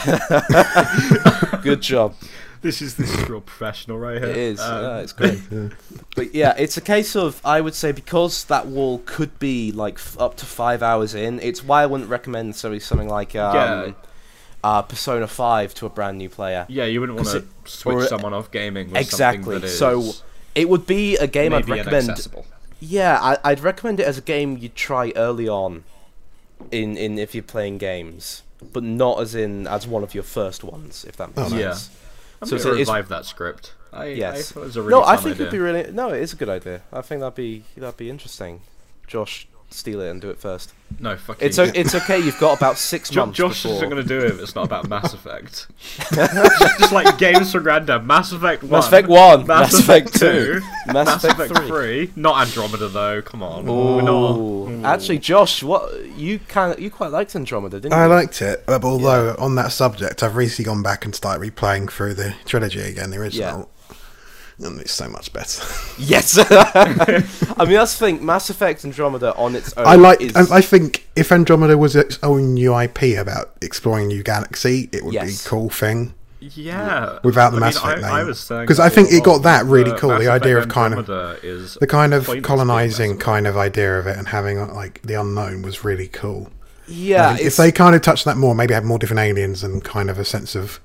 Good job. This is this is real professional right here. It is. Um, uh, it's great. But yeah, it's a case of I would say because that wall could be like f- up to five hours in. It's why I wouldn't recommend necessarily something like um, Yeah. uh, Persona five to a brand new player. Yeah, you wouldn't want 'Cause to it- switch or- someone off gaming with Exactly. something that is So it would be a game I'd maybe recommend. inaccessible. Yeah, I, I'd recommend it as a game you'd try early on, in, in if you're playing games, but not as in as one of your first ones, if that makes Oh, Yeah. sense. I'm So going to it's- revive that script. I, Yes. I thought it was a really No, fun I think idea. it'd be really no. It is a good idea. I think that'd be that'd be interesting. Josh, steal it and do it first. No, fuck It's you. o- it's okay. You've got about six Jo- months Josh before. isn't going to do it if it's not about Mass Effect. Just like games for Grandad. Mass Effect one. Mass Effect one, Mass, Mass Effect Effect two, Mass, Mass Effect, Effect three. Not Andromeda though. Come on. We're not. Ooh. Actually, Josh, what you kind of you quite liked Andromeda, didn't you? I liked it, uh, but although on that subject, I've recently gone back and started replaying through the trilogy again, the original, and it's so much better. Yes. I mean, that's the thing. Mass Effect Andromeda on its own. I like. Is, I I think if Andromeda was its own new I P about exploring a new galaxy, it would Yes. be a cool thing. Yeah. Without the I Mass mean, Effect I, I name. was saying 'Cause I that think all it got along, that really but cool, the Mass idea Effect of kind of- Andromeda is The kind of pointless being Mass colonizing Effect. kind of idea of it and having uh, like the unknown was really cool. yeah, Like, if it's, they kind of touched that more, maybe have more different aliens and kind of a sense of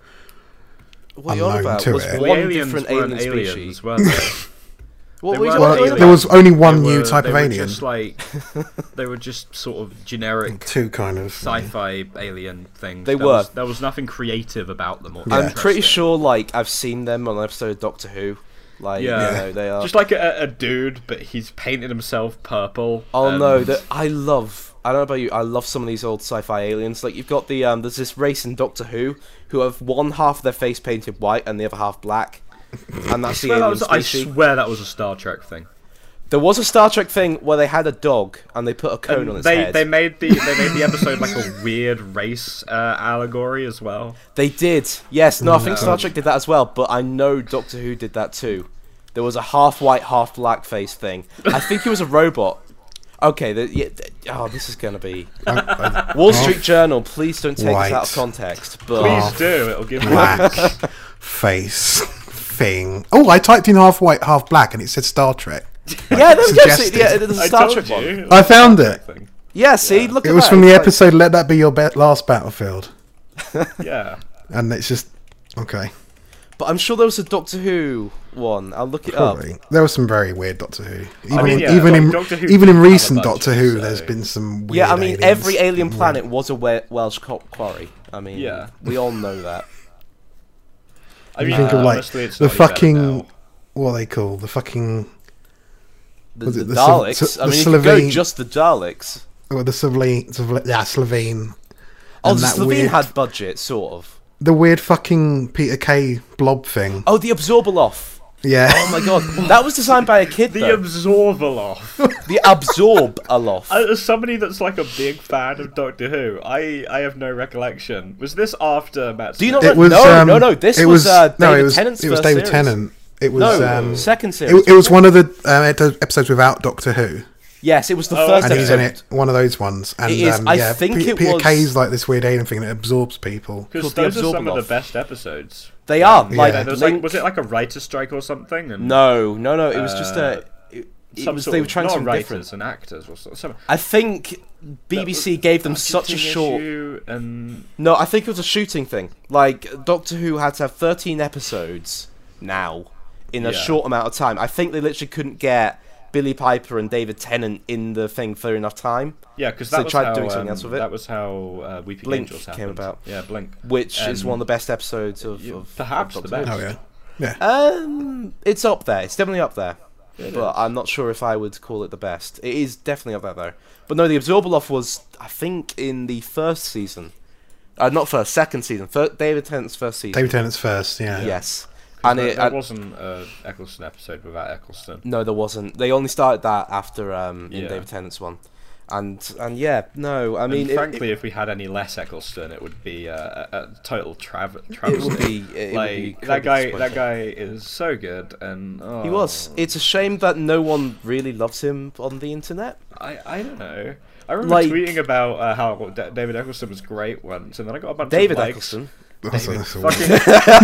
what you're on unknown about to was it. Well, one the aliens different weren't alien aliens, species. weren't they? What They were you weren't well, talking aliens. there was only one They new were- type they of were alien. Just like they were just sort of generic Two kind of sci-fi alien things. They there were. Was, there was nothing creative about them. Or Yeah. I'm pretty interesting. sure, like, I've seen them on an episode of Doctor Who. Like, Yeah. you know, they are. Just like a, a dude, but he's painted himself purple. Oh and- no, that I love. I don't know about you. I love some of these old sci-fi aliens. Like you've got the um, there's this race in Doctor Who who have one half of their face painted white and the other half black, and I that's the swear, that alien was, I species. swear that was a Star Trek thing. There was a Star Trek thing where they had a dog and they put a cone And on its they head. they made the they made the episode like a weird race uh, allegory as well. They did. Yes. No, I think No. Star Trek did that as well. But I know Doctor Who did that too. There was a half white, half black face thing. I think he was a robot. Okay, the, yeah, th- oh, this is gonna be I, I, Wall Street Journal. Please don't take White. this out of context. But Please do. It'll give me. black face thing. Oh, I typed in half white, half black, and it said Star Trek. yeah, there we go. suggested. See, yeah, there's a I Star told Trek one. you. I found it. Thing. Yeah, see, look It at was that. from the It's like- episode "Let That Be Your Be- Last Battlefield," Yeah. and it's just okay. But I'm sure there was a Doctor Who one. I'll look it Probably there was some very weird Doctor Who. Even mean, in, yeah, even Doc- in Doctor Who even in didn't have a recent budget, Doctor Who, so- there's been some weird. Yeah, I mean, aliens. every alien Yeah. planet was a we- Welsh co- quarry. I mean, Yeah. we all know that. I You mean, think of uh, like honestly, it's the not any better fucking now. what are they call the fucking The, Was the it the Sl- Daleks. Sl- I the mean, you could go Slovene- just the Daleks. or the Slovene, Slovene yeah Slovene. Oh, and the that Slovene weird- had budget, sort of. the weird fucking Peter Kay blob thing. Oh, the Absorbaloff. Yeah. Oh my god, that was designed by a kid. The though. Absorbaloff. the Absorbaloff. As somebody that's like a big fan of Doctor Who, I, I have no recollection. Was this after Matt? Do you not Smith? It was no, um, no, no. This it was, was uh, no, David it was Tennant's it was first David series. Tennant. It was No, um, second series. it, it was one of the uh, episodes without Doctor Who, Yes, it was the Oh, first and he's in episode. it. One of those ones. And It is, um, I yeah, think Pe- it Peter was- Kay's like this weird alien thing that absorbs people. Because called the those are some of the Absorbaloff. best episodes. They are like, Yeah. There was, Link- like, was it like a writer's strike or something? And No, no, no. It was just Uh, a. It, it some was, sort they were of- trying not something writers different. and actors or so- some. I think B B C gave them such a budgeting short. issue and No, I think it was a shooting thing. Like Doctor Who had to have thirteen episodes now in a Yeah. short amount of time. I think they literally couldn't get Billy Piper and David Tennant in the thing for enough time, yeah, because So that they was tried how, doing something um, else with it. That was how uh, Weeping Blink Angels came happened. about. Yeah, Blink. which is Um, one of the best episodes of, yeah, of perhaps of the Doctor Who. best. Oh yeah, yeah. Um, it's up there. It's definitely up there. It but is. I'm not sure if I would call it the best. It is definitely up there though. But no, the Absorbaloff was, I think, in the first season. Uh, not first, second season. Fir David Tennant's first season. David Tennant's first. Yeah. Yes. 'Cause And there, it, there and- wasn't a Eccleston episode without Eccleston. no, there wasn't. They only started that after um in Yeah. David Tennant's one. And and yeah, no, I mean, and it- frankly, it, if we had any less Eccleston, it would be uh, a, a total trav- it travesty. would be it like would be that incredibly guy. disappointing. That guy is so good, and oh, He was. It's a shame that no one really loves him on the internet. I I don't know. I remember Like- tweeting about uh, how D- David Eccleston was great once, and then I got a bunch David of likes. Eccleston. That's, David that's a fucking- weird-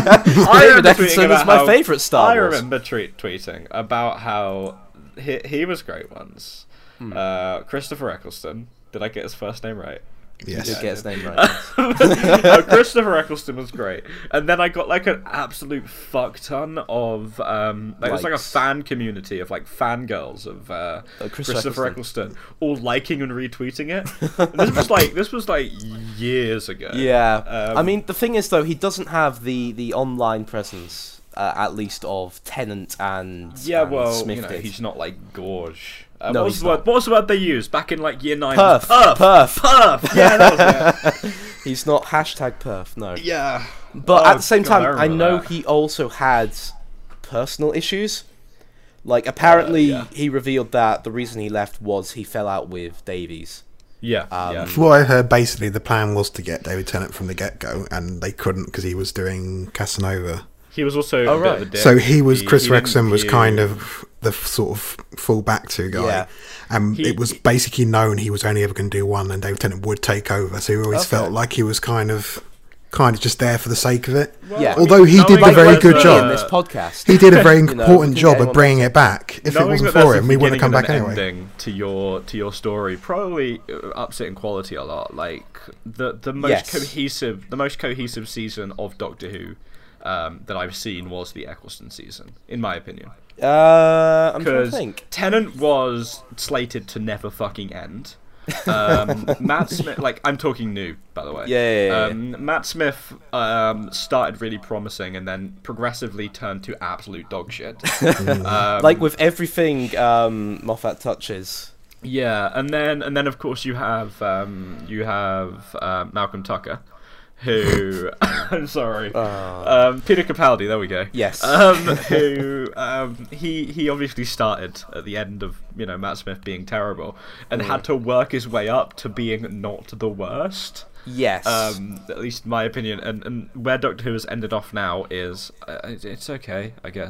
I David remember tweeting Eccleston is about my how- favourite Star I Wars. remember tweet, tweeting about how he, he was great once. Hmm. Uh, Christopher Eccleston. Did I get his first name right? Yes. Did get his name right. Uh, Christopher Eccleston was great, and then I got like an absolute fuck ton of um, like, it was like a Likes. fan community of like fangirls of uh, Uh, Chris Christopher Eccleston. Eccleston, all liking and retweeting it. And this was like this was like years ago. Yeah, Um, I mean the thing is though, he doesn't have the the online presence, uh, at least of Tennant and Yeah, and well, Smith you know, did. he's not like Gorge. Uh, No, what, was he's the word, not. what was the word they used back in like year nine? Perf, Perf, perf. perf. Yeah, that was it. He's not hashtag perf, no. Yeah, But Oh, at the same God, time, I, remember know that. he also had personal issues. Like apparently, Uh, yeah. he revealed that the reason he left was he fell out with Davies. Yeah, Um, yeah. From what I heard, basically the plan was to get David Tennant from the get-go, and they couldn't because he was doing Casanova. He was also Oh, a bit right. of a dick. So he was He- Chris he didn't Wrexham was view- kind of the f- sort of full back to guy, Yeah. and He- it was basically known he was only ever going to do one, and David Tennant would take over. So he always Okay. felt like he was kind of, kind of just there for the sake of it. Well, Yeah. I mean, Although he did knowing a very that good there's job. in this podcast. He did a very You know, important we can job get of him bringing it back. If it knowing wasn't that for there's him, a we wouldn't have come beginning back and an anyway. ending to your to your story probably uh, ups it in quality a lot. Like the the most Yes. cohesive the most cohesive season of Doctor Who um, that I've seen was the Eccleston season, in my opinion. Uh, I'm trying to Because think. Tennant was slated to never fucking end. um, Matt Smith, like I'm talking new, by the way. Yeah, yeah, yeah, Um, Matt Smith um, started really promising and then progressively turned to absolute dog shit. um, Like with everything um, Moffat touches. yeah, and then and then of course you have um, you have uh, Malcolm Tucker, who I'm sorry, Uh, um, Peter Capaldi. There we go. Yes. Um, who um, he he obviously started at the end of you know Matt Smith being terrible and Mm. had to work his way up to being not the worst. yes. Um, at least in my opinion, and, and where Doctor Who has ended off now is uh, it's, it's okay, I guess.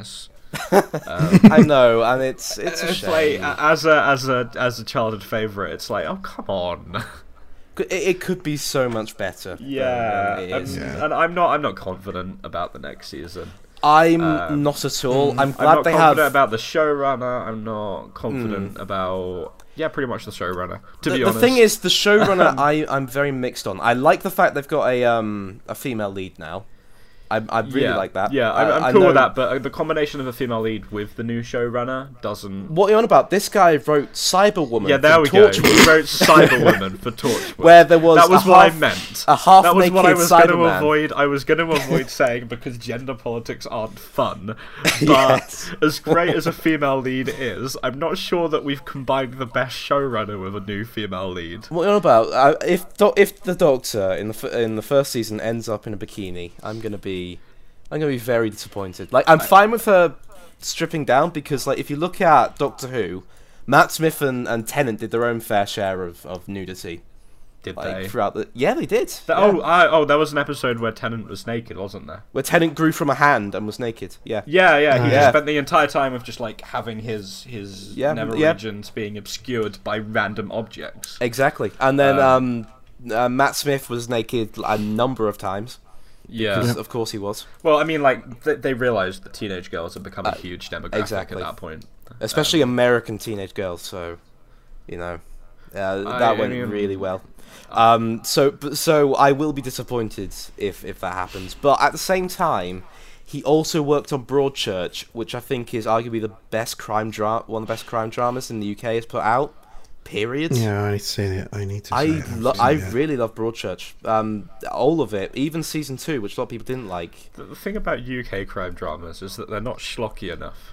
Um, I know, and it's it's a it's shame. like as a as a as a childhood favorite, it's like, oh come on. It, it could be so much better. than- Yeah, than it and, is. Yeah. and I'm not I'm not confident about the next season. I'm Um, not at all. I'm I'm glad not they confident have. about the showrunner. I'm not confident about yeah, pretty much the showrunner. To the, be the honest, thing is, the showrunner, I I'm very mixed on. I like the fact they've got a um a female lead now. I I really yeah, like that. Yeah, I'm, I- I'm I cool know- with that. But uh, the combination of a female lead with the new showrunner doesn't. What are you on about? This guy wrote Cyberwoman. Yeah, there from we go. Torchwood, He wrote Cyberwoman for Torchwood. where there was that was a what half, I meant. a half That was naked what I was going to Cyberman. avoid. I was going to avoid saying because gender politics aren't fun. But Yes. as great as a female lead is, I'm not sure that we've combined the best showrunner with a new female lead. What are you on about? Uh, if do- if the Doctor in the f- in the first season ends up in a bikini, I'm gonna be I'm gonna be very disappointed. Like I'm fine with her stripping down because like if you look at Doctor Who, Matt Smith and, and Tennant did their own fair share of, of nudity. Did Like they? throughout the yeah they did. Th- yeah. Oh, I, oh, there was an episode where Tennant was naked, wasn't there? Where Tennant grew from a hand and was naked. Yeah. Yeah, yeah. He Yeah. just spent the entire time of just like having his his Yeah, nether yeah. regions being obscured by random objects. Exactly. And then Um, um, uh, Matt Smith was naked a number of times. Yeah. 'Cause Of course he was. Well, I mean, like they, they realized that teenage girls had become a Uh, huge demographic exactly. at that point. Especially American teenage girls, so you know uh, that I- I went mean- really well. Um, so, but, so I will be disappointed if if that happens. But at the same time, he also worked on Broadchurch, which I think is arguably the best crime drama, one of the best crime dramas in the U K has put out. Period. Yeah, I seen it. I need to. I say it. I've lo- seen I it. really love Broadchurch. Um, all of it, even season two, which a lot of people didn't like. The, the thing about U K crime dramas is that they're not schlocky enough.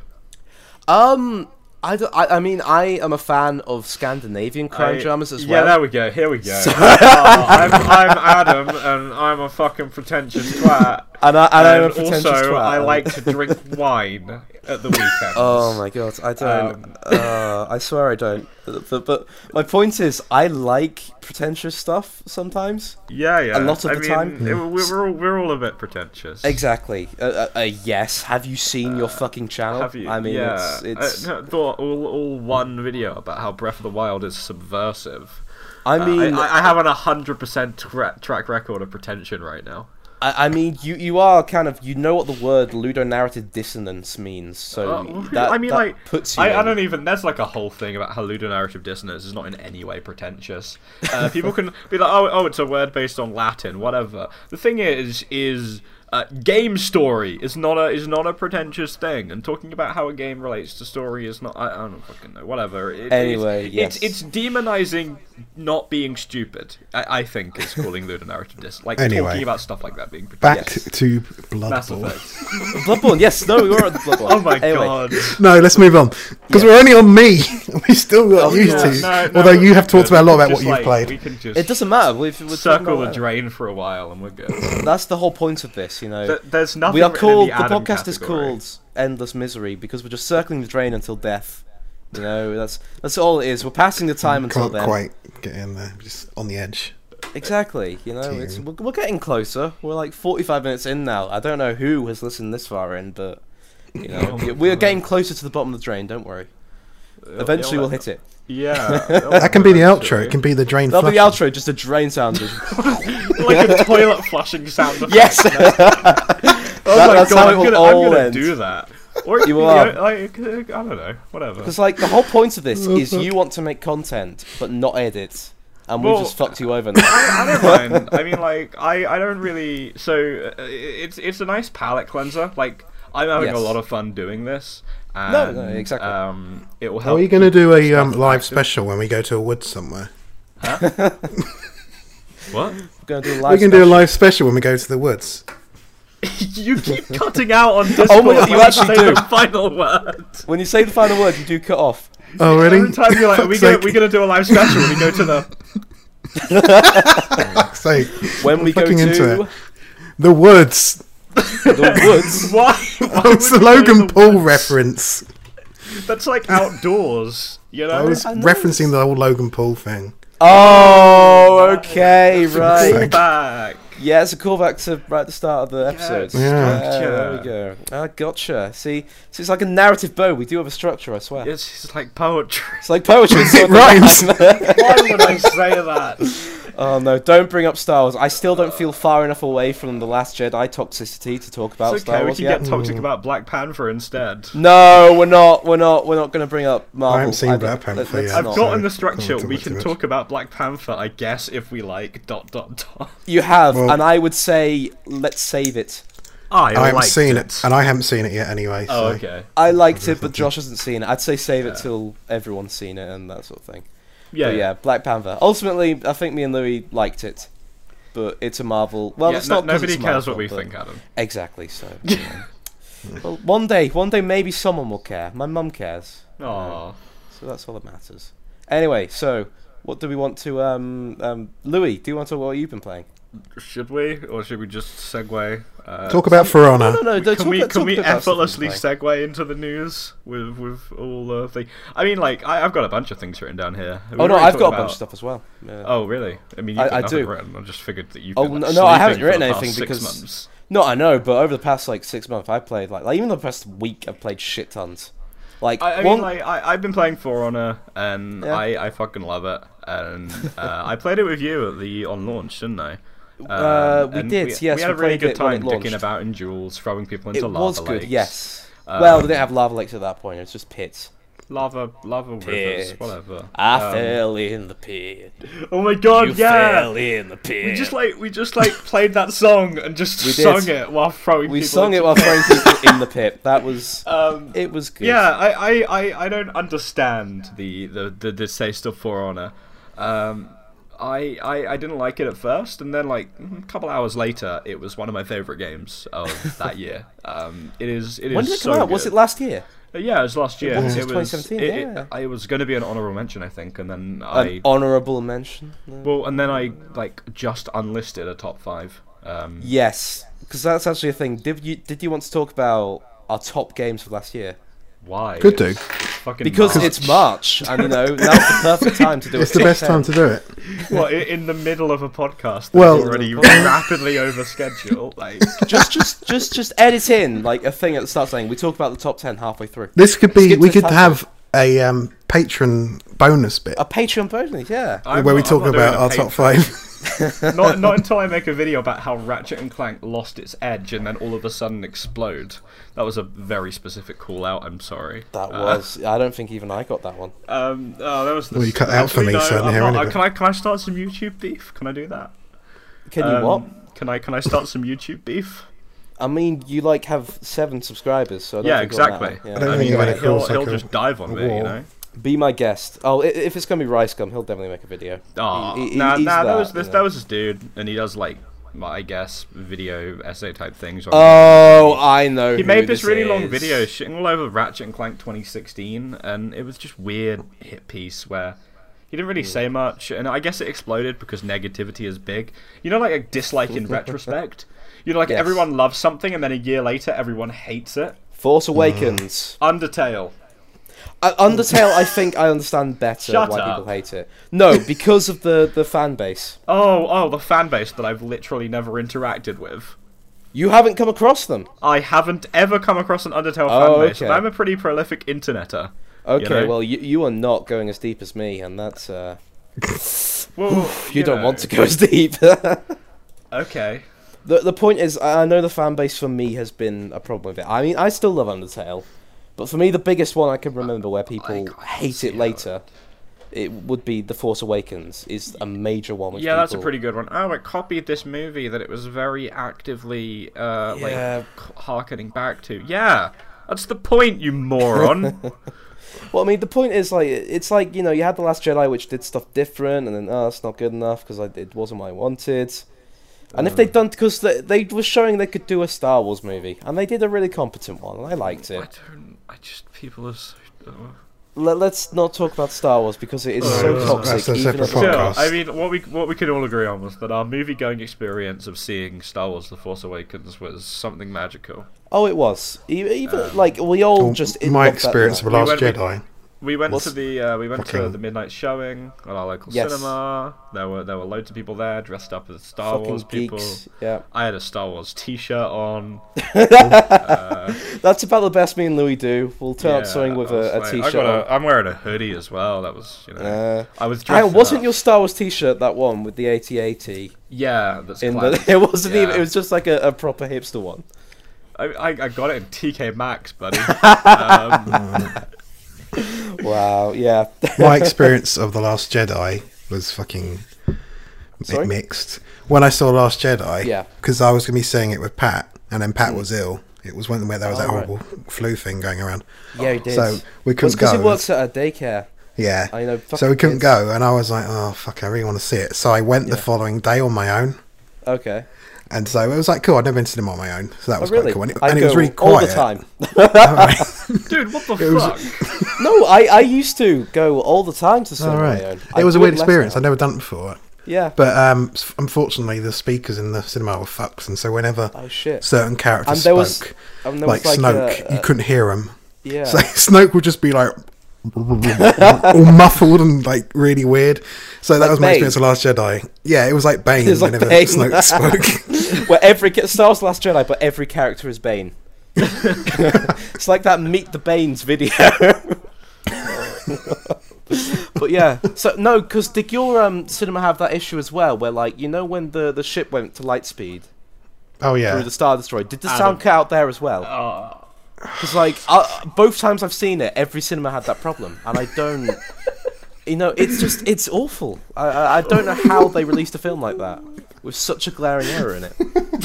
Um, I, don't- I, I mean, I am a fan of Scandinavian crime I- dramas as yeah, well. there we go. Here we go. Oh, I'm, I'm Adam, and I'm a fucking pretentious twat. And, I, and I'm a And pretentious also, twat. I like to drink wine at the weekends. Oh my god, I don't. Um, uh, I swear I don't. But, but, but my point is, I like pretentious stuff sometimes. Yeah, yeah. a lot of I the mean, time. it- we're, we're, all, we're all a bit pretentious. Exactly. Uh, uh, uh, yes. Have you seen your fucking channel? Have you? I mean, yeah. it's. it's I, no, thought all, all one video about how Breath of the Wild is subversive. I Uh, mean, I, I have an hundred percent tra- track record of pretension right now. I, I mean, you you are kind of you know what the word ludonarrative dissonance means, so Uh, well, that, I mean, that like, puts you. I, I in. don't even. There's like a whole thing about how ludonarrative dissonance is not in any way pretentious. Uh, people can be like, oh, oh, it's a word based on Latin, whatever. The thing is, is uh, game story is not a is not a pretentious thing, and talking about how a game relates to story is not. I, I don't fucking know. Whatever. It, Anyway, it's, yes. it's it's demonizing not being stupid. I, I think is calling ludonarrative dissonance. Like Anyway. talking about stuff like that being Back pretentious. to Mass Blood Bowl. Effect. Bloodborne. Yes. No, we were at Bloodborne. Oh my Anyway. god. No, let's move on because we're only on me. We still got Oh, used yeah. to. No, no, Although we're you have talked good. about a lot We about can what just, you've like, played. We can just It doesn't matter. We've, we're talking circle the about- drain for a while and we're good. That's the whole point of this, you know. Th- There's nothing. we are written in called. the, The, Adam podcast is category. called Endless Misery because we're just circling the drain until death. You know, that's that's all it is. We're passing the time until Can't then. quite get in there. Just on the edge. Exactly. You know, it's we're, we're getting closer. We're like forty-five minutes in now. I don't know who has listened this far in, but you know, Oh my we're God. getting closer to the bottom of the drain. Don't worry. Eventually, we'll hit it. Yeah. That can be the outro. It can be the drain. That'll be flushing. the outro. Just a drain sound. like a toilet flushing sound effect. Yes. Oh That- my that's god, how it I'm will gonna, all I'm gonna end. do that. Or You you are. know, like, uh, I don't know, whatever. Because like the whole point of this is you want to make content but not edit, and we Well, just fucked you over now. I, I don't mind. I mean, like, I, I don't really. So uh, it's it's a nice palate cleanser. Like, I'm having Yes. a lot of fun doing this. And, No, no, exactly. Um, it will help. Are we going to keep do a stuff um, live active. special when we go to a woods somewhere? What? We're gonna do a live We can do a special. live special when we go to the woods. You keep cutting out on Discord. Oh my God, you when actually say do. the final word. When you say the final word, you do cut off. Oh, really? Every time you're like, are we Fuck's gonna, sake. we gonna do a live special when we go to the. Fuck's sake. When I'm we go fucking into to it. The woods. the woods. Why? Why Oh, it's the would we go to Logan the Paul woods? reference. That's like outdoors, you know? I was I know. referencing the whole Logan Paul thing. Oh, okay, Pull right. Sake. back. Yeah, it's a callback to right at the start of the episode. Yeah. Uh, there we go. Ah, gotcha. See, so it's like a narrative bow. We do have a structure, I swear. It's, it's like poetry. It's like poetry. It's It rhymes. Why would I say that? Oh no, don't bring up Star Wars. I still don't feel far enough away from The Last Jedi toxicity to talk about It's Star okay, we Wars can yet. get toxic about Black Panther instead. No, we're not. We're not. We're not going to bring up Marvel. I haven't seen don't- Black Panther let's yet. I've not. got in the so structure, can't we talk can too much. talk about Black Panther, I guess, if we like, dot, dot, dot. You have, Well- and I would say let's save it. I, I haven't liked seen it. and I haven't seen it yet anyway. Oh, so. okay. I liked it, but Josh hasn't seen it. I'd say save it till everyone's seen it and that sort of thing. Yeah, But yeah, Black Panther. Ultimately, I think me and Louis liked it, but it's a Marvel. Well, Yeah, it's no- not 'cause nobody it's cares Marvel, what we but- think, Adam. Exactly. So. you know. Well, one day, one day, maybe someone will care. My mum cares. Aww. So that's all that matters. Anyway, so what do we want to? Um, um, Louis, do you want to talk about what you've been playing? Should we, or should we just segue? Uh, Talk about For Honor. No, no, no. don't Can talk we about- can talk we about stuff effortlessly you've been segue into the news with with all of the? I mean, like I, I've got a bunch of things written down here. We've playing. Oh no, already I've got a talked bunch of about- stuff as well. Yeah. Oh really? I mean, you've I- got I nothing do. written. I just figured that you've Oh, been no, like, no, I haven't sleeping for written the past anything six because- months. No, I know, but over the past like six months, I've played like, like even the past week, I've played shit tons. Like I, I one, mean, like I, I've been playing For Honor, and Yeah. I, I fucking love it. And uh, I played it with you at the on launch, didn't I? Uh, we and did, We, yes, we had we a really played good it when time it dicking launched. about in duels, throwing people into it lava was good. lakes. Yes. Um, Well, we didn't have lava lakes at that point. It was just pits. Lava, lava rivers, Pit. whatever. I Um, fell in the pit. Oh my god, yeah! in the pit. We just like we just like played that song and just We did. sung it while throwing. we people sung it into- while throwing people in the pit. That was. Um, It was good. yeah, I, I, I, I don't understand the the the distaste of For Honor. Um, I, I I didn't like it at first, and then like a couple hours later, it was one of my favorite games of that year. Um, it is it is When did it come so out? Was good. it last year? Uh, Yeah, it was last year. was It twenty seventeen, it, yeah. It, it was going to be an honorable mention, I think, and then I An honourable mention. No. well, and then I like just unlisted a top five. Um, Yes, because that's actually a thing. Did you did you want to talk about our top games of last year? Why? Could do. It's fucking Because March. it's March, and you know now's the perfect time to do It's a the top best ten. time to do it. What, i- in the middle of a podcast that's Well- already rapidly over schedule. Like, just just just just edit in like a thing at the start saying we talk about the top ten halfway through. This could be. Skip We to could title. have a um, patron bonus bit A Patreon bonus, yeah. I'm where we not- talk I'm not doing about a our top Patreon. five. not not until I make a video about how Ratchet and Clank lost its edge and then all of a sudden explode. That was a very specific call out. I'm sorry. That Uh, was. I don't think even I got that one. Um. Oh, that was. The Well, you cut it out for Actually, me, no, certainly, I'm here, not- anyway. Can I can I start some YouTube beef? Can I do that? Can you Um, what? Can I can I start some YouTube beef? I mean, you like have seven subscribers, so I don't Yeah, think it'll exactly. matter. Yeah. I don't I think mean, you're gonna like, he'll cause he'll like a- just dive on a me, you war. know. Be my guest. Oh, i- if it's gonna be Rice Gum, he'll definitely make a video. Oh, He- he- nah, he's nah, that, that, was this, you that know. was this dude, and he does like, well, I guess, video essay type things. On Oh, I know. he who made this really long is. video shitting all over Ratchet and Clank twenty sixteen, and it was just weird hit piece where he didn't really say much, and I guess it exploded because negativity is big. You know, like a dislike in retrospect. You know, like Yes. everyone loves something, and then a year later, everyone hates it. Force Awakens. Undertale. Uh, Undertale, I think I understand better Shut why up. people hate it. No, because of the, the fan base. Oh, oh, the fan base that I've literally never interacted with. You haven't come across them. I haven't ever come across an Undertale Oh, fan base, okay. and I'm a pretty prolific interneter. Okay, know? well, you, you are not going as deep as me, and that's... Uh, Well, you, don't know. want to go as deep. the, Okay. the point is, I I know the fan base for me has been a problem with it. I mean, I still love Undertale, but for me, the biggest one I can remember where people I hate see it how later, it would be The Force Awakens, is a major one. Which Yeah, that's a people- pretty good one. Oh, it copied this movie that it was very actively, uh, Yeah. like, c- harkening back to. Yeah, that's the point, you moron. Well, I mean, the point is, like, it's like, you know, you had The Last Jedi, which did stuff different, and then, oh, it's not good enough, because it wasn't what I wanted. And if they'd done, because they, they were showing they could do a Star Wars movie, and they did a really competent one, and I liked I it. don't. I just people are so. Uh, Let, let's not talk about Star Wars, because it is Oh, so that's toxic. a even separate if- Still, podcast. I mean, what we what we could all agree on was that our movie-going experience of seeing Star Wars: The Force Awakens was something magical. Oh, it was. E- Even, Um, like, we all Well, just... my loved that experience night. of Last We went- Jedi. We went What's- to the uh, we went to Fucking- the midnight showing at our local Yes. cinema. There were there were loads of people there dressed up as Star Fucking Wars people. geeks. Yeah. I had a Star Wars T-shirt on. That's about the best me and Louis do. We'll turn up Yeah, something with I was a, a like- I t-shirt. got on. a, I'm wearing a hoodie as well. That was you know. Uh, I was Hang on, dressed wasn't up. your Star Wars T-shirt that one with the eighty eighty? Yeah, that's In the, classic. it wasn't even. Yeah. It was just like a, a proper hipster one. I, I I got it in T K Maxx, buddy. um, Wow. Yeah. My experience of The Last Jedi was fucking mi- Sorry? mixed. When I saw Last Jedi, Yeah. because I was going to be seeing it with Pat, and then Pat was ill. It was when where there was that Oh, right. horrible flu thing going around. Yeah, he did. So we couldn't because go. he works at a daycare. Yeah. I know. So we fucking couldn't kids. go, and I was like, "Oh fuck, I really want to see it." So I went the Yeah. following day on my own, Okay. and so it was like cool. I'd never been to cinema on my own, so that Oh, was really? quite cool. And it, I and it go was really all quiet. the time. dude, what the It was- fuck? No, I, I used to go all the time to cinema All on right. my own. It I was a do weird less experience. now. I'd never done it before. Yeah. But um, s- unfortunately, the speakers in the cinema were fucks, and so whenever Oh shit. certain characters And there was- spoke, And there like, was Snoke, a- you a- couldn't hear him. Yeah. So Snoke would just be like all muffled and like really weird. So that Like was my Bane. experience of Last Jedi. Yeah, it was like Bane It was like whenever Bane. Snoke spoke. Where every ca- Star Wars Last Jedi, but every character is Bane. It's like that Meet the Banes video. But yeah, so no, because did your um, cinema have that issue as well, where like you know when the, the ship went to light speed Oh yeah. through the Star Destroyer, did the Adam. sound cut out there as well? Oh, Because like uh, both times I've seen it, every cinema had that problem, and I don't. You know, it's just it's awful. I I, I don't know how they released a film like that with such a glaring error in it.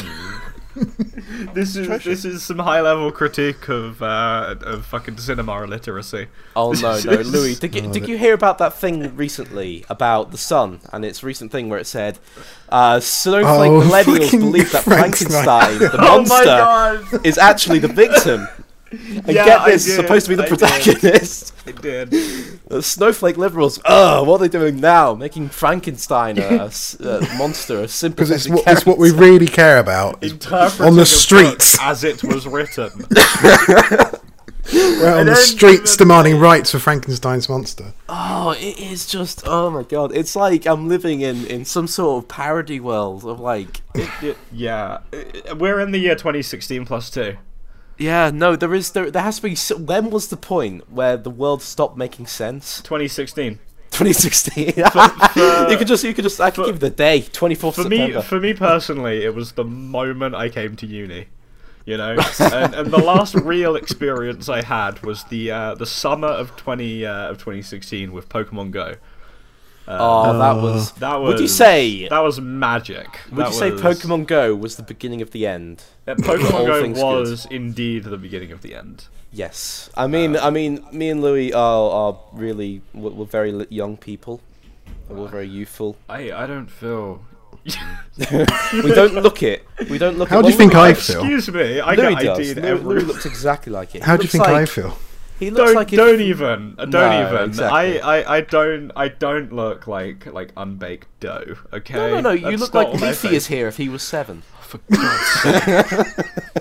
this is this is some high level critique of uh, of fucking cinema illiteracy. Oh no, no, This is- Louis, did you did you hear about that thing recently about the Sun and its recent thing where it said, uh, snowflake Oh, millennials fucking believe that Frankenstein. Frankenstein, the Oh my monster, god! is actually the victim. And Yeah, get I this, did, supposed to be the I did. protagonist. It did. The snowflake liberals, ugh, what are they doing now? Making Frankenstein a, a s- a monster, a Because sympathetic it's what it's what we character. really care about. is Interpreting on a the book streets. as it was written. We're on And the then streets even- demanding rights for Frankenstein's monster. Oh, it is just, oh my god. It's like I'm living in, in some sort of parody world of like, It- it- yeah, Uh, we're in the year twenty sixteen plus two. yeah, no, there is, there, there has to be, s- when was the point where the world stopped making sense? twenty sixteen. twenty sixteen. for- you could just, you could just, I could for- give you the day, twenty-fourth For September. me, for me personally, it was the moment I came to uni. You know, and, and the last real experience I had was the uh, the summer of twenty uh, of twenty sixteen with Pokemon Go. Uh, oh, that was, that was would you say, that was magic? would That you say was- Pokemon Go was the beginning of the end? Uh, Pokemon All Go things was indeed the beginning of the end. Yes. I mean, I mean, me and Louis are, are really, we're, we're very li- young people. We're very youthful. I I don't feel. We don't look it. We don't look How it. do you Well, think Louis- I feel? Excuse me, I Louis get does. ID'd Louis, every. Louis looks exactly like it. How He do you looks think like, I feel? He looks Don't like if- don't even don't No, even. exactly. I, I I don't I don't look like like unbaked dough. Okay. No, no, no. You That's look not like what my Leafy face- is here if he was seven. For God's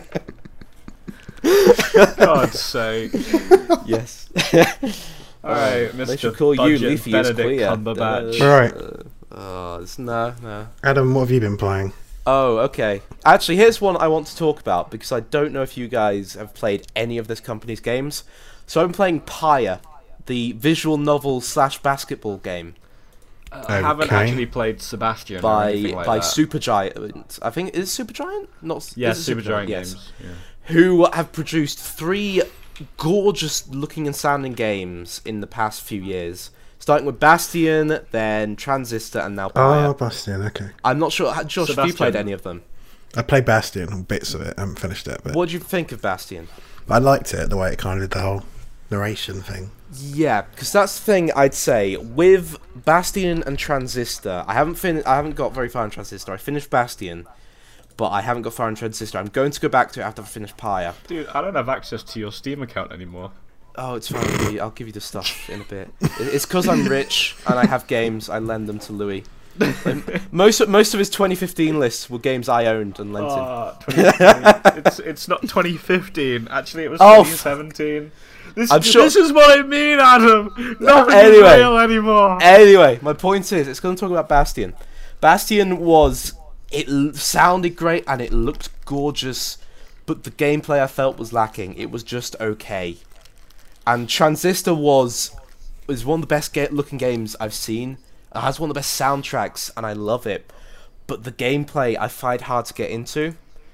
sake. God's sake. Yes. All right, They Mister should call you Budget Leafy as Benedict queer. Cumberbatch. Uh, All right. Oh, it's, no, no. Adam, what have you been playing? Oh, okay. Actually, here's one I want to talk about because I don't know if you guys have played any of this company's games. So I'm playing Pyre, the visual novel slash basketball game I haven't Okay. actually played Sebastian or by anything like by that. Supergiant. I think is it Supergiant? Not Yeah, is it Supergiant Yes. games. Yeah. Who have produced three gorgeous looking and sounding games in the past few years. Starting with Bastion, then Transistor, and now Pyre. Oh, Bastion. Okay, I'm not sure. Josh, have you played Sebastian. any of them? I played Bastion, bits of it. I haven't finished it, but What do you think of Bastion? I liked it the way it kind of did the whole narration thing. Yeah, because that's the thing I'd say with Bastion and Transistor. I haven't fin- I haven't got very far in Transistor. I finished Bastion, but I haven't got far in Transistor. I'm going to go back to it after I finish Pyre. Dude, I don't have access to your Steam account anymore. Oh, it's fine. Louis. I'll give you the stuff in a bit. It- It's because I'm rich and I have games. I lend them to Louis. Like, most most of his twenty fifteen lists were games I owned and lent him. Oh, twenty fifteen. it's it's not twenty fifteen. Actually, it was Oh, twenty seventeen. This, I'm sure- this is what I mean, Adam. Nothing Anyway. is real anymore. Anyway, my point is, it's going to talk about Bastion. Bastion was, it l- sounded great and it looked gorgeous, but the gameplay I felt was lacking. It was just okay. And Transistor was was one of the best ga- looking games I've seen. It has one of the best soundtracks, and I love it. But the gameplay I find hard to get into.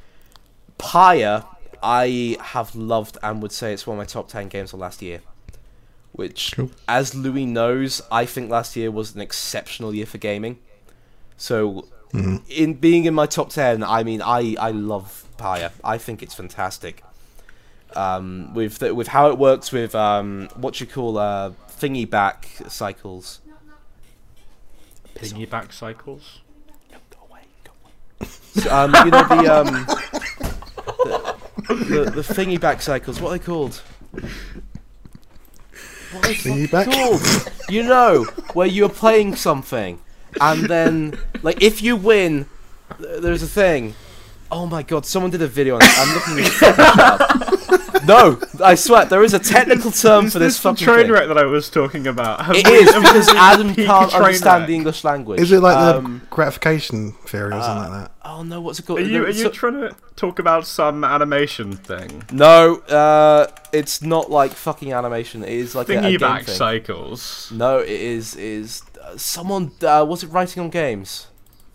Pyre, I have loved and would say it's one of my top ten games of last year. Which, Cool. as Louis knows, I think last year was an exceptional year for gaming. So, Mhm. in being in my top ten, I mean, I, I love Pyre. I think it's fantastic. Um, with the, with how it works with um, what you call uh, thingy back cycles. Thingy back cycles. Go away, go away. So, um, you know the um, the, the the thingy back cycles. What are they called? What are they Thingy fucking back? called? You know, where you're playing something, and then like if you win, th- there's a thing. Oh my god! Someone did a video on it. I'm looking this fucking shit up. No, I swear there is a technical term Is for this this the fucking train thing. wreck that I was talking about? Have It we- is have we because reached Adam peak can't train understand wreck? the English language. Is it like um, the gratification theory or something like that? Oh no, what's it called? Are you, No, are you so- trying to talk about some animation thing? No, uh, it's not like fucking animation. It is like a, a Thingy game back thing. cycles. No, it is is uh, someone. Uh, was it writing on games?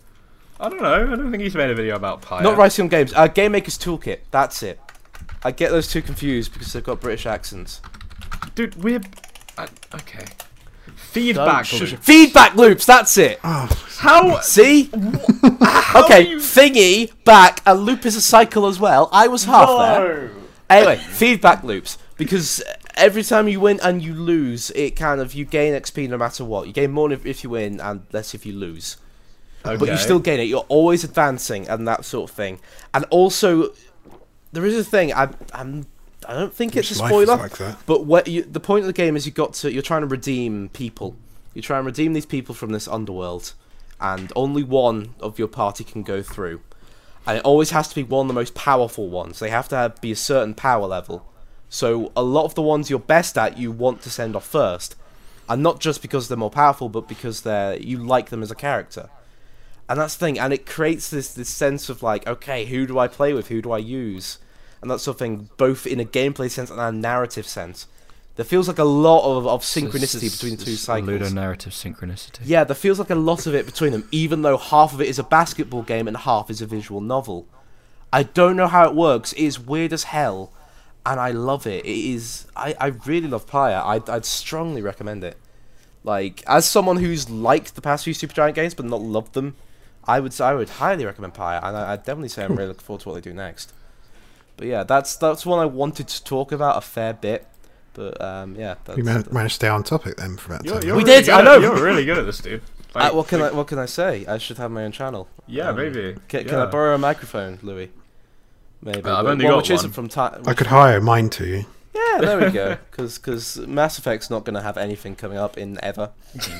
I don't know. I don't think he's made a video about Pyre. Not writing on games. Uh, Game Maker's Toolkit. That's it. I get those two confused because they've got British accents. Dude, we're... Uh, okay. Feedback Don't shush loops. it. Feedback loops. That's it. Oh, How... See? how Okay, do you- thingy back. A loop is a cycle as well. I was half there. No. Anyway, feedback loops, because every time you win and you lose, it kind of you gain X P no matter what. You gain more if, if you win and less if you lose, but you Okay. still gain it. You're always advancing and that sort of thing. And also, there is a thing. I I'm I don't think it's a life is spoiler, like that. but what you, the point of the game is you got to you're trying to redeem people. You try and redeem these people from this underworld, and only one of your party can go through. And it always has to be one of the most powerful ones. They have to have, be a certain power level. So a lot of the ones you're best at, you want to send off first, and not just because they're more powerful, but because they're you like them as a character. And that's the thing. And it creates this this sense of like, okay, who do I play with? Who do I use? And that sort of thing, both in a gameplay sense and a narrative sense. There feels like a lot of, of synchronicity between the two cycles. Ludonarrative synchronicity. Yeah, there feels like a lot of it between them, even though half of it is a basketball game and half is a visual novel. I don't know how it works. It is weird as hell, and I love it. It is. I, I really love Pyre. I'd, I'd strongly recommend it. Like, as someone who's liked the past few Supergiant games but not loved them, I would I would highly recommend Pyre, and I, I'd definitely say I'm really looking forward to what they do next. But yeah, that's that's one I wanted to talk about a fair bit. But um, yeah, that's, We managed to stay on topic then for about You're, ten you're We really did, good I at- know. You're really good at this, dude. Uh, Like, what can like- I what can I say? I should have my own channel. Yeah, Um, maybe. Can, can yeah. I borrow a microphone, Louis? Maybe. Uh, I've But only one got which isn't one. from time. I could hire mine to you. Yeah, there we go. Because Mass Effect's not going to have anything coming up in ever,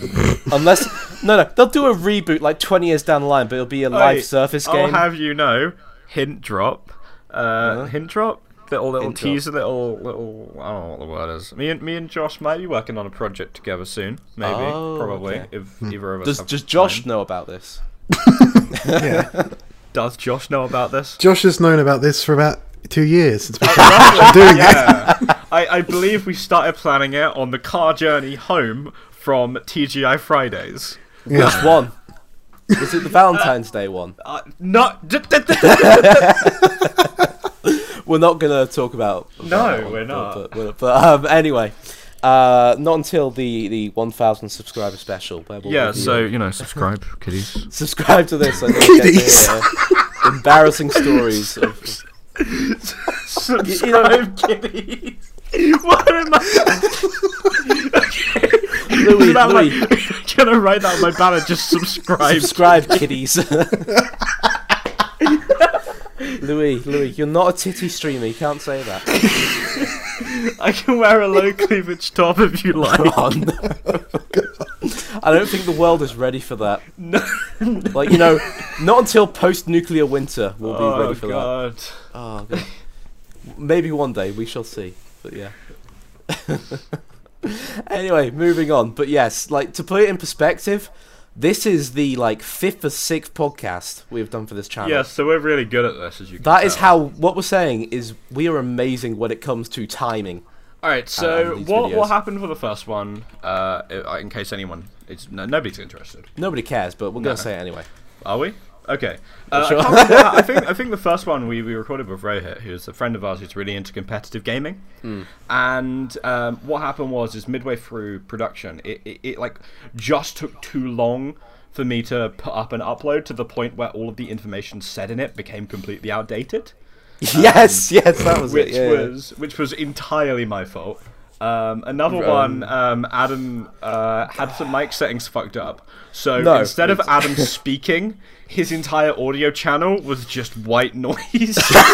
unless no, no, they'll do a reboot like twenty years down the line, but it'll be a live Wait, Surface I'll game. have you know, hint drop, uh, Uh-huh. hint drop, little little Hint drop. teaser, little little. I don't know what the word is. Me and me and Josh might be working on a project together soon. Maybe, Oh, probably, okay. if either of us. Does have Does Josh time. know about this? Yeah. Does Josh know about this? Josh has known about this for about two years since we started doing it. Yeah, I, I believe we started planning it on the car journey home from T G I Fridays. Yeah. Which one? Was it the Valentine's Day one? Uh, not. We're not going to talk about. about No, that one, we're but- not. But, but, but, um, anyway, uh, not until the, the one thousand subscriber special. Where we'll Yeah, reveal- so you know, subscribe, kiddies. subscribe to this. And you'll get to Kiddies. hear embarrassing stories of. Subscribe, kiddies. What am I? Okay. Louis, Is that Louis. my- Can I write that on my banner? Just subscribe. Subscribe, kiddies. Louis, Louis, you're not a titty streamer. You can't say that. I can wear a low cleavage top if you like. Oh, no. I don't think the world is ready for that. Like, you know, not until post-nuclear winter will be Oh ready for god. that. Oh god. Maybe one day, we shall see. But yeah. Anyway, moving on. But yes, like, to put it in perspective, this is the, like, fifth or sixth podcast we've done for this channel. Yeah, so we're really good at this, as you can That is tell. how, what we're saying is we are amazing when it comes to timing. Alright, so um, these what, videos. what happened for the first one, uh, i- in case anyone, it's, no, nobody's interested. Nobody cares, but we're No. going to say it anyway. Are we? Okay. Uh, Sure. I, can't remember what- I think I think the first one we, we recorded with Rohit, who's a friend of ours who's really into competitive gaming. Mm. And um, what happened was, is midway through production, it, it, it like just took too long for me to put up and upload to the point where all of the information said in it became completely outdated. Yes, yes, that was which it. Yeah, was which was entirely my fault. Um, another Um, one, um, Adam uh, had some mic settings fucked up. So No, instead of it's- Adam speaking, his entire audio channel was just white noise.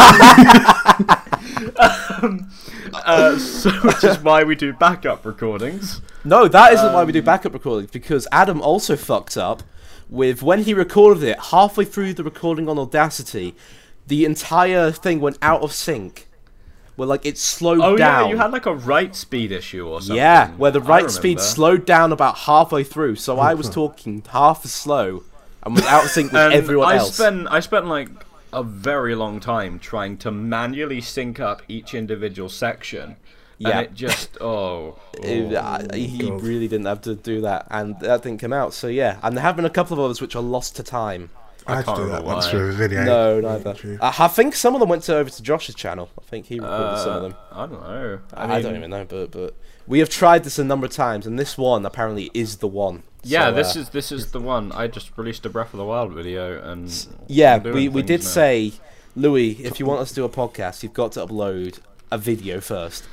um, uh, so, which is why we do backup recordings. No, that isn't why we Um, do backup recordings, because Adam also fucked up with when he recorded it, halfway through the recording on Audacity, the entire thing went out of sync. Where, like, it slowed Oh down. yeah, you had like a write speed issue or something. Yeah, where the I right speed remember. slowed down about halfway through, so I was talking half as slow and was out of sync with And everyone I else. spent I spent like a very long time trying to manually sync up each individual section. Yeah. And it just oh, It- oh. uh, he God. really didn't have to do that, and that didn't come out. So yeah, and there have been a couple of others which are lost to time. I had to can't do that remember once why. with a video. No, neither. I, I think some of them went to, over to Josh's channel. I think he recorded Uh, some of them. I don't know. I, I, mean, don't even know, but but we have tried this a number of times, and this one apparently is the one. Yeah, So, this uh, is this is the one. I just released a Breath of the Wild video, and yeah. I'm doing We we things did now. say, Louis, if you want us to do a podcast, you've got to upload a video first.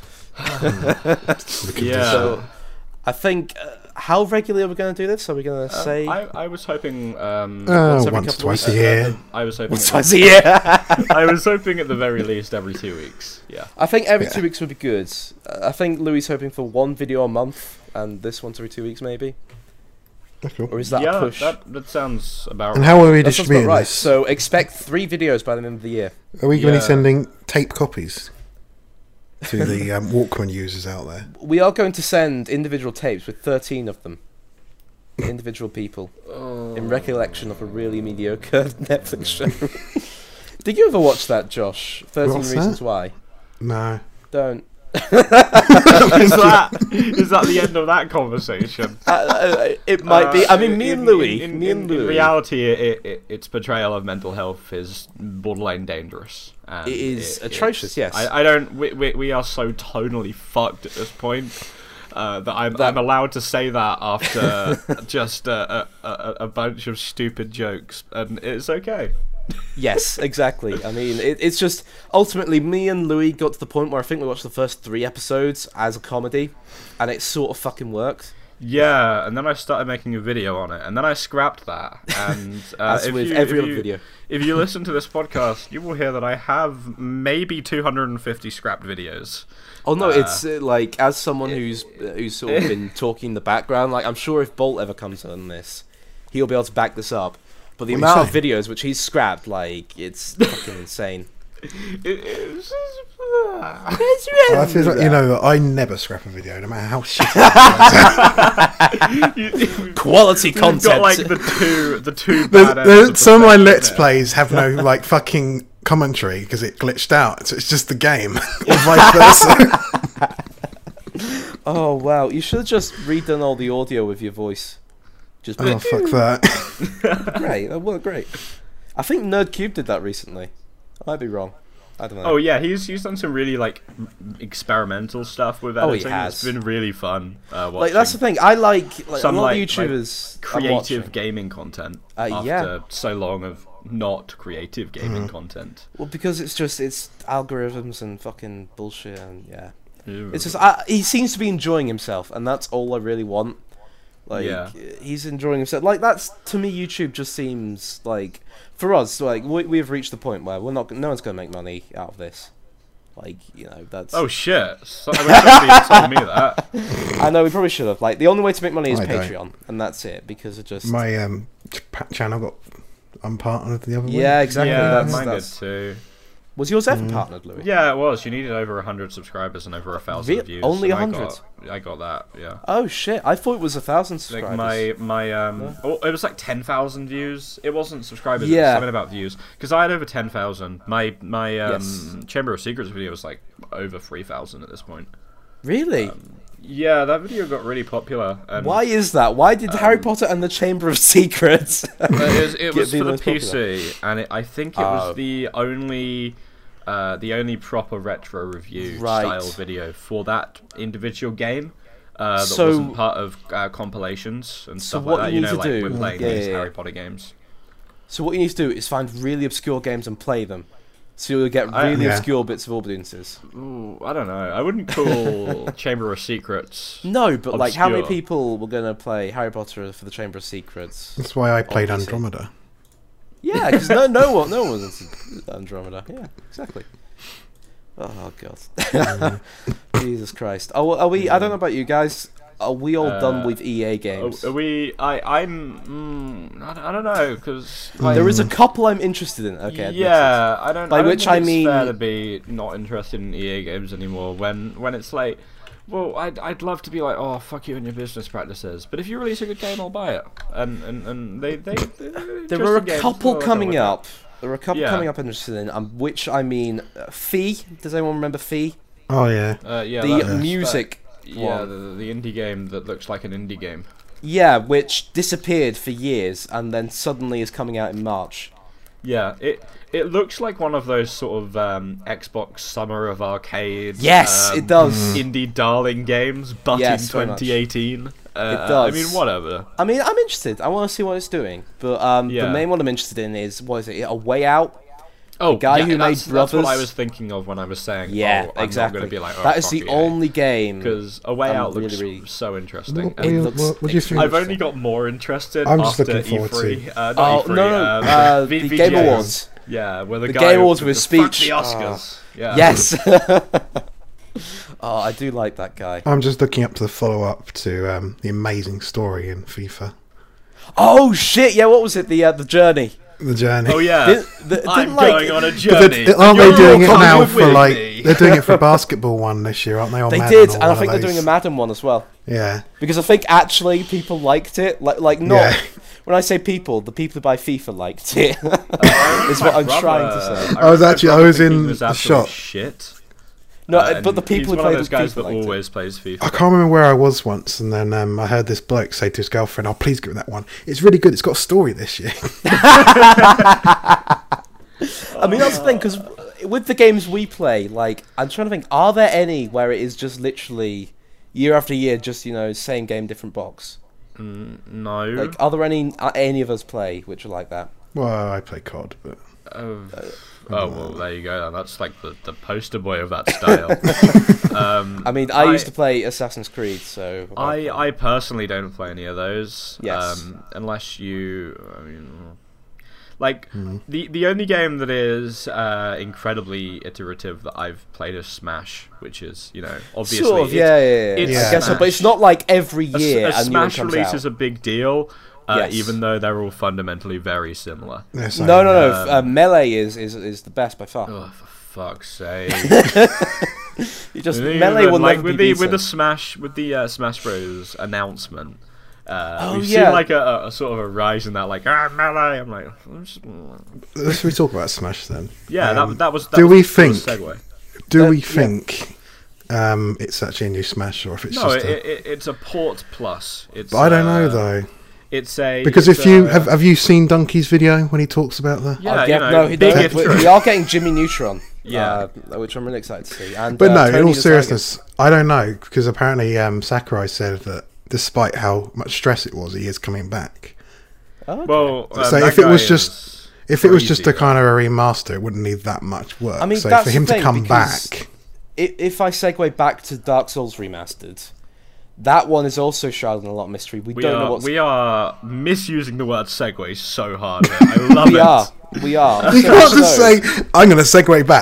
Yeah. So I think uh, how regularly are we going to do this? Are we going to Um, say I, I was hoping. Um, Uh, Once every once, couple of twice a weeks. year. I was hoping. twice a year? I was hoping at the very least every two weeks. Yeah. I think every Yeah. two weeks would be good. Uh, I think Louis is hoping for one video a month, and this once every two weeks maybe. That's cool. Or is that yeah, a push? that that sounds about. And how are we That sounds about distributing right. this? So expect three videos by the end of the year. Are we going to Yeah. be sending tape copies to the um, Walkman users out there? We are going to send individual tapes with thirteen of them. Individual people. Oh. In recollection of a really mediocre Netflix show. Did you ever watch that, Josh? thirteen What's Reasons that? Why. No. Don't. is that is that the end of that conversation? Uh, uh, it might be. I mean, me Uh, in- and Louis. In, in, me and in, Louis. in reality, it, it, its portrayal of mental health is borderline dangerous. And It is it- atrocious, it's- yes. I, I don't. We, we we are so tonally fucked at this point. Uh, that I'm, That- I'm allowed to say that after just a, a, a, a bunch of stupid jokes, and it's okay. Yes, exactly. I mean, it, it's just ultimately me and Louis got to the point where I think we watched the first three episodes as a comedy, and it sort of fucking worked. Yeah, and then I started making a video on it, and then I scrapped that. And uh, As if with you, every if other you, video. if you listen to this podcast, you will hear that I have maybe two hundred fifty scrapped videos. Oh no, Uh, it's uh, like as someone who's uh, who's sort of been talking in the background. Like I'm sure if Bolt ever comes on this, he'll be able to back this up. But the What are you amount of saying? videos which he's scrapped, like it's fucking insane. It, it's just, I feel like, you know, that I never scrap a video, no matter how shit. you, you've Quality content. got like the two, the two. The, bad the, ends of some of my the Let's spectrum Plays have no like fucking commentary because it glitched out. So it's just the game, or vice versa. Oh wow, you should have just redone all the audio with your voice. Just Oh fuck that! great, that worked great. I think NerdCube did that recently. I might be wrong. I don't know. Oh yeah, he's he's done some really like experimental stuff with Oh, he editing. has. It's been really fun. Uh, watching like that's the thing. I like, like Some, a lot like- of YouTubers I'm creative watching. gaming content Uh, after yeah. so long of not creative gaming content. Well, because it's just it's algorithms and fucking bullshit, and yeah, Ew. it's just I, he seems to be enjoying himself, and that's all I really want. Like Yeah. he's enjoying himself. Like that's to me, YouTube just seems like for us, like we we've reached the point where we're not, no one's gonna make money out of this. Like, you know, that's. Oh shit! So, I wish somebody had told me that. I know we probably should have. Like, the only way to make money is I don't. Patreon, and that's it because it just. My um ch- pa- channel got unpartnered the other way. Yeah, exactly. Yeah, that's, mine did that's... too. Was yours ever Mm. partnered, Louis? Yeah, it was. You needed over a hundred subscribers and over a thousand Re- views. only and I 100? got- I got that. Yeah. Oh shit! I thought it was a thousand Like subscribers. my my um, No? oh, it was like ten thousand views. It wasn't subscribers. It Yeah. was something about views because I had over ten thousand. My my um Yes. Chamber of Secrets video was like over three thousand at this point. Really? Yeah, that video got really popular. And Why is that? Why did Harry Potter and the Chamber of Secrets? Uh, it was, it Get was the for the most P popular? C, and it, I think it Oh. was the only, uh, the only proper retro review Right. style video for that individual game. Uh, that So- wasn't part of uh, compilations and So stuff what like that. you You need know, to like do- we're playing Yeah, these yeah, yeah. Harry Potter games. So what you need to do is find really obscure games and play them. So you'll get I- really Yeah. obscure bits of audiences. Ooh, I don't know. I wouldn't call Chamber of Secrets. No, but like, how many Obscure. people were gonna play Harry Potter for the Chamber of Secrets? That's why I played Obviously. Andromeda. Yeah, because no, no one, no one was into Andromeda. Yeah, exactly. Oh god, Jesus Christ. Oh, are we? I don't know about you guys. Are we all done Uh, with E A Are, games? are we? I I'm. Mm, I, don't- I don't know because. There is a couple I'm interested in. Okay. admit it. Yeah, I don't. By I don't which think I it's mean- fair to be not interested in E A games anymore. When when it's like, well, I'd I'd love to be like, oh, fuck you and your business practices. But if you release a good game, I'll buy it. And and, and they they. There are a couple coming up. There are a couple Yeah. coming up I'm interested in. Um, which I mean, uh, Fee. Does anyone remember Fee? Oh yeah. Uh, yeah, the that- music. that- yeah, one. the, the indie game that looks like an indie game. Yeah, which disappeared for years and then suddenly is coming out in March. Yeah, it it looks like one of those sort of um, Xbox Summer of Arcades. Yes, um, it does. Indie darling games, but Yes, in very much. twenty eighteen. Uh, It does. I mean, whatever. I mean, I'm interested. I want to see what it's doing. But um, Yeah. the main one I'm interested in is, what is it, A Way Out? Oh, guy yeah, who made that's, that's what I Brothers. was thinking of when I was saying, Yeah, oh, I'm exactly. not going to be like, oh, that is the fuck only game. Because A Way I'm Out looks really, really- so interesting. What, It And looks what, what do you think? I've only got more interested I'm just after looking forward E three. to- Uh, not Oh, E three, no, no, uh, uh, V- the V G Game As. Awards. Yeah, where the, The guy Game Awards with with the, his fuck speech. the Oscars. Yeah. Yes! Oh, I do like that guy. I'm just looking up to the follow up to um, the amazing story in FIFA, Oh, shit, yeah, what was it? The uh, the Journey. The Journey. Oh yeah. Didn't- the- didn't, I'm like- going on a But journey. they're- aren't they You're doing it all now coming for with like? me. They're doing it for a basketball one this year, aren't they? Or They Madden did, or and I one think of they're doing a those. Madden one as well. Yeah. Because I think actually people liked it. Like, like not Yeah. when I say people, the people who buy FIFA liked it. I remember Is my what I'm brother- trying to say. I was remember my actually- I brother was thinking in he was the absolute shop. Shit. No, Uh, but the and people he's who one play of those guys FIFA that liked it. always plays I FIFA. can't remember where I was once, and then um, I heard this bloke say to his girlfriend, "Oh, please give me that one. It's really good. It's got a story this year." I mean, that's the thing, because with the games we play, like, I'm trying to think, are there any where it is just literally year after year, just, you know, same game, different box? Mm, no. Like, are there any uh, any of us play which are like that? Well, I play C O D, but Oh, oh well, there you go. Then. That's like the, the poster boy of that style. um, I mean, I, used to play Assassin's Creed, so... I, I personally don't play any of those. Yes. Um, unless you, I mean, like the the only game that is uh, incredibly iterative that I've played is Smash, which is you know obviously Sort of, it's- yeah, yeah, yeah. it's I guess so, but it's Smash. not like every a, year a a new one Smash comes release out. is a big deal. Uh, Yes. Even though they're all fundamentally very similar. they're saying, No, no, no. Um, uh, Melee is, is is the best by far. Oh, for fuck's sake! You just Even, Melee will like never with be the beaten. with the Smash with the uh, Smash Bros announcement. Uh, Oh, we've yeah. seen like a, a, a sort of a rise in that, like ah Melee. I'm like, I'm just- Let's we talk about Smash then. yeah, Um, that that was. That do was we the first think- Segue. Do Uh, we yeah. think um, it's actually a new Smash, or if it's No, just? it, a... it, it's a port plus. It's. But I don't know uh, though, It's a because it's if you a- have have you seen Donkey's video when he talks about the? yeah, I'll you get- know, no, he big does. We, intro. we are getting Jimmy Neutron. Yeah. uh, which I'm really excited to see. And, But uh, no, in Tony all the Tiger. seriousness, I don't know because apparently um, Sakurai said that despite how much stress it was, he is coming back. Oh, okay. Well, um, So that if it was guy just- is If it was just a crazy, kind of a remaster, it wouldn't need that much work. I mean, so that's for him the to thing, come because- back, I- if I segue back to Dark Souls Remastered, that one is also shrouded in a lot of mystery. We, We don't are know what's. we are misusing the word segue so hard. Here. I love we it. are. We are. you So can't much just so- say, "I'm going to segue back."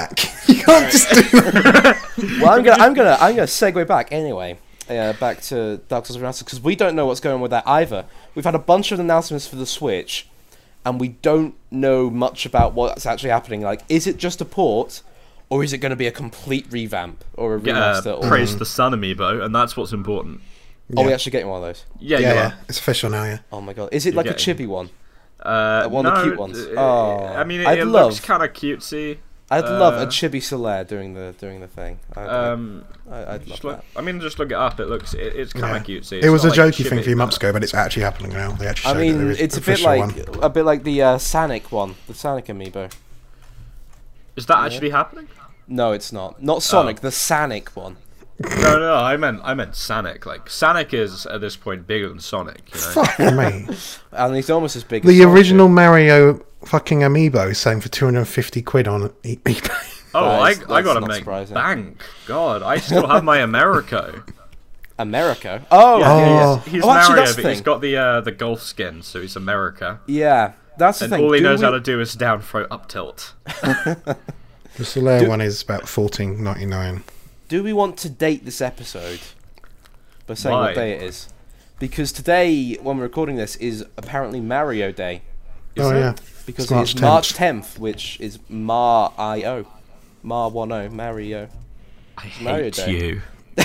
You can't just do that. Well, I'm gonna, I'm gonna, I'm gonna segue back anyway. Uh, back to Dark Souls Remastered because we don't know what's going on with that either. We've had a bunch of announcements for the Switch, and we don't know much about what's actually happening. Like, is it just a port, or is it going to be a complete revamp or a Yeah, remaster? or praise the Sun amiibo, and that's what's important. Are we Yeah. actually getting one of those? Yeah, Yeah, you yeah, are. it's official now. Yeah. Oh my god! Is it You're like a getting- chibi one? Uh, one of the no, cute ones. uh, Oh, I mean, it, I'd it love- looks kind of cutesy. I'd love a Uh, chibi Solaire doing the doing the thing. I'd, Um, I, I'd just love look, that. I mean, just look it up. It looks, it, it's kind Yeah. of cutesy. It It's was a not like jokey thing a chibi, few months but- ago, but it's actually happening now. They actually I showed that there mean, is it's a an bit official like one. a bit like the uh, Sonic one, the Sonic amiibo. Is that actually happening? No, it's not. Not Sonic, Oh. the Sonic one. No, no, I meant, I meant Sonic. Like Sonic is at this point bigger than Sonic. You know? Fuck me. And he's almost as big as The Sonic. original Mario fucking amiibo is selling for two hundred fifty quid on e- eBay. Oh, That I, is- I that's gotta not make surprising. bank. God, I still have my Americo. America. Oh, Yeah, yeah, yeah. Oh. He's Oh, actually, Mario, that's the but he's thing. got the uh, the golf skin, so he's America. Yeah, that's the And thing. all he Do knows we- how to do is down throw up tilt. The Solaire one is about fourteen ninety nine. Do we want to date this episode by saying Why? what day it is? Because today, when we're recording this, is apparently Mario Day. Oh it? yeah. Because It's March it is tenth. March tenth, which is Mar I O. Mar one O, Mario. I Mario hate Day. you.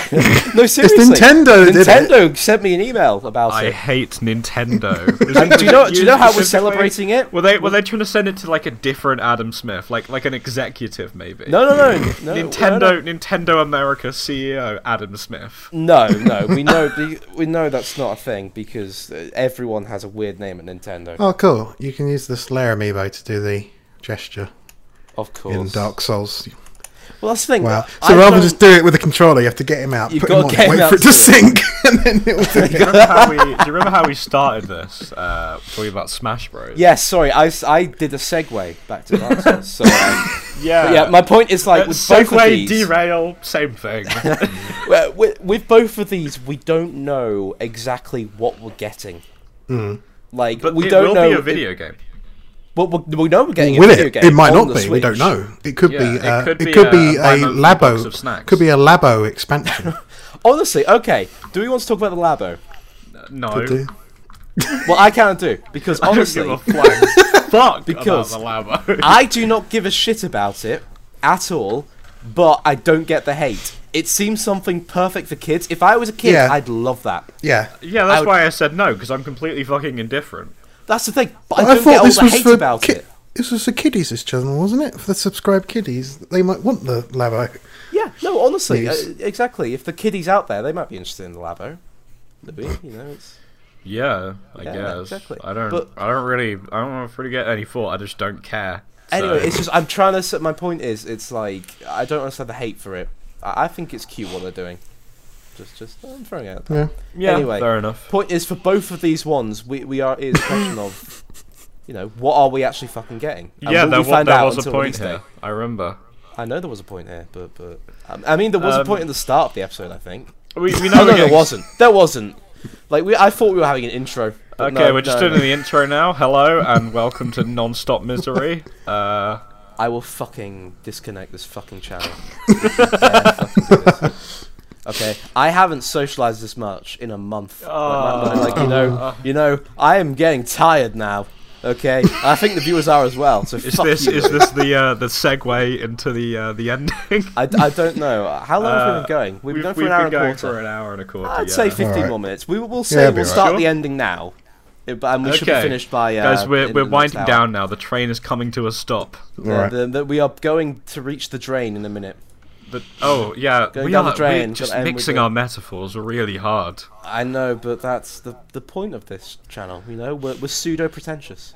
No, seriously. Nintendo that did it. Nintendo sent me an email about I it. hate Nintendo. And do you know? Do you know how we're specifically- celebrating it? Were they were they trying to send it to like a different Adam Smith, like like an executive maybe? No, no, no, no. Nintendo Nintendo America C E O Adam Smith. No, no. We know. be- We know that's not a thing because uh, everyone has a weird name at Nintendo. Oh, cool. You can use the Solaire amiibo to do the gesture Of course. in Dark Souls. Well, that's the thing. Wow. I So rather than don't- just do it with the controller, you have to get him out, You've put him gotta on, get it, him wait out for it to to do it. sync, and then it will do Do you remember how we? Do you remember how we started this? Uh, talking about Smash Bros. Yes, sorry, I, s- I did a segue back to Dark Souls. So, um, yeah. but yeah, my point is like Uh, with both of segue, these, derail, same thing. well, with, with both of these, we don't know exactly what we're getting. Mm. Like but we it don't will know. be a video game. Well, we we know we're getting Will a video it? game. It might on not the be. We don't Switch. know. It could Yeah, be. it Uh, could it be could a be a bi-monthly box Labo. of snacks. Could be a Labo expansion. Honestly, okay. Do we want to talk about the Labo? No. Could do. Well, I can't do because I don't honestly, give a flying fuck Because about the Labo. I do not give a shit about it at all. But I don't get the hate. It seems something perfect for kids. If I was a kid, Yeah. I'd love that. Yeah. yeah, I that's would- why I said no, because I'm completely fucking indifferent. That's the thing. But But I don't get all the hate for about ki- it. This was for kiddies, this channel, wasn't it? For the subscribed kiddies, they might want the Labo. Yeah, no, honestly, uh, News. exactly. If the kiddies out there, they might be interested in the Labo. Maybe, you know, it's... Yeah, I Yeah, guess. exactly. I don't. But- I don't really. I don't really get any thought. I just don't care. Anyway, So- it's just, I'm trying to set, my point is, it's like, I don't understand the hate for it. I, I think it's cute what they're doing. Just, just, I'm throwing it out there. Yeah. yeah. anyway. Fair enough. Point is, for both of these ones, we, we are, it is a question of, you know, what are we actually fucking getting? And Yeah, will there, we wa- find there out was a until point release day? here. I remember. I know there was a point here, but, but, um, I mean, there was Um, a point in the start of the episode, I think. We, we know Oh, we're no, there getting- wasn't. There wasn't. Like, we, I thought we were having an intro. but Okay, no, we're just no, doing no. the intro now. Hello and welcome to Non-Stop Misery. Uh, I will fucking disconnect this fucking channel. Dare fucking do this. Okay, I haven't socialized this much in a month. Like, my- my- like, you know, you know, I am getting tired now. Okay, I think the viewers are as well. So is fuck this you. is this the uh, the segue into the uh, the ending? I, I don't know. How long have we Uh, been going? We've, been going for we've an hour been and a going quarter. for an hour and a quarter. I'd yeah. say fifteen Alright. more minutes. We will Yeah, say it'll be we'll alright. start Sure. the ending now, Uh, but and we should be Okay. finished by. Uh, Guys, we're in we're the next winding hour. down now. The train is coming to a stop. The- Alright. the- the- we are going to reach the drain in a minute. The, oh yeah, Going we down are the drain, we're just gotta end with mixing the- our metaphors really hard. I know, but that's the the point of this channel. You know, we're, we're pseudo pretentious.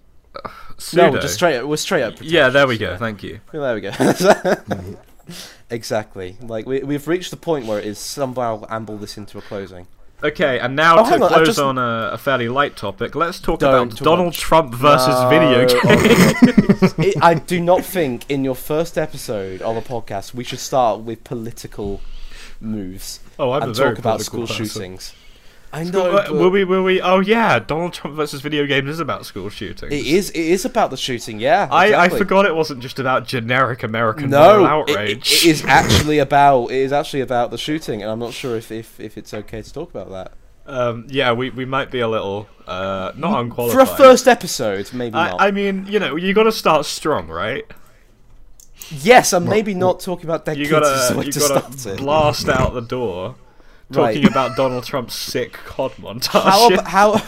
Pseudo. No, we're just straight. We're straight up. Pretentious, yeah, there we go. yeah. Thank you. Yeah, there we go. Exactly. Like we we've reached the point where it is somehow amble this into a closing. Okay, and now Oh, to hang on, I've close just- on a, a fairly light topic, let's talk Don't about talk Donald about- Trump versus No, video oh, games. It, I do not think in your first episode of a podcast we should start with political moves Oh, I'm a and very talk about political school person. shootings. I know. School- but will we? Will we? Oh yeah, Donald Trump versus video games is about school shootings. It is. It is about the shooting. Yeah. I, I exactly. forgot it wasn't just about generic American moral No, it, outrage. it, it is actually about. It is actually about the shooting, and I'm not sure if if, if it's okay to talk about that. Um, yeah, we, we might be a little uh, not For unqualified. a first episode, maybe not. I, I mean, you know, you got to start strong, right? yes, I'm maybe not talking about dead You kids is the gotta way you to gotta start it. blast out the door, talking Right. about Donald Trump's sick C O D montage. How ab- how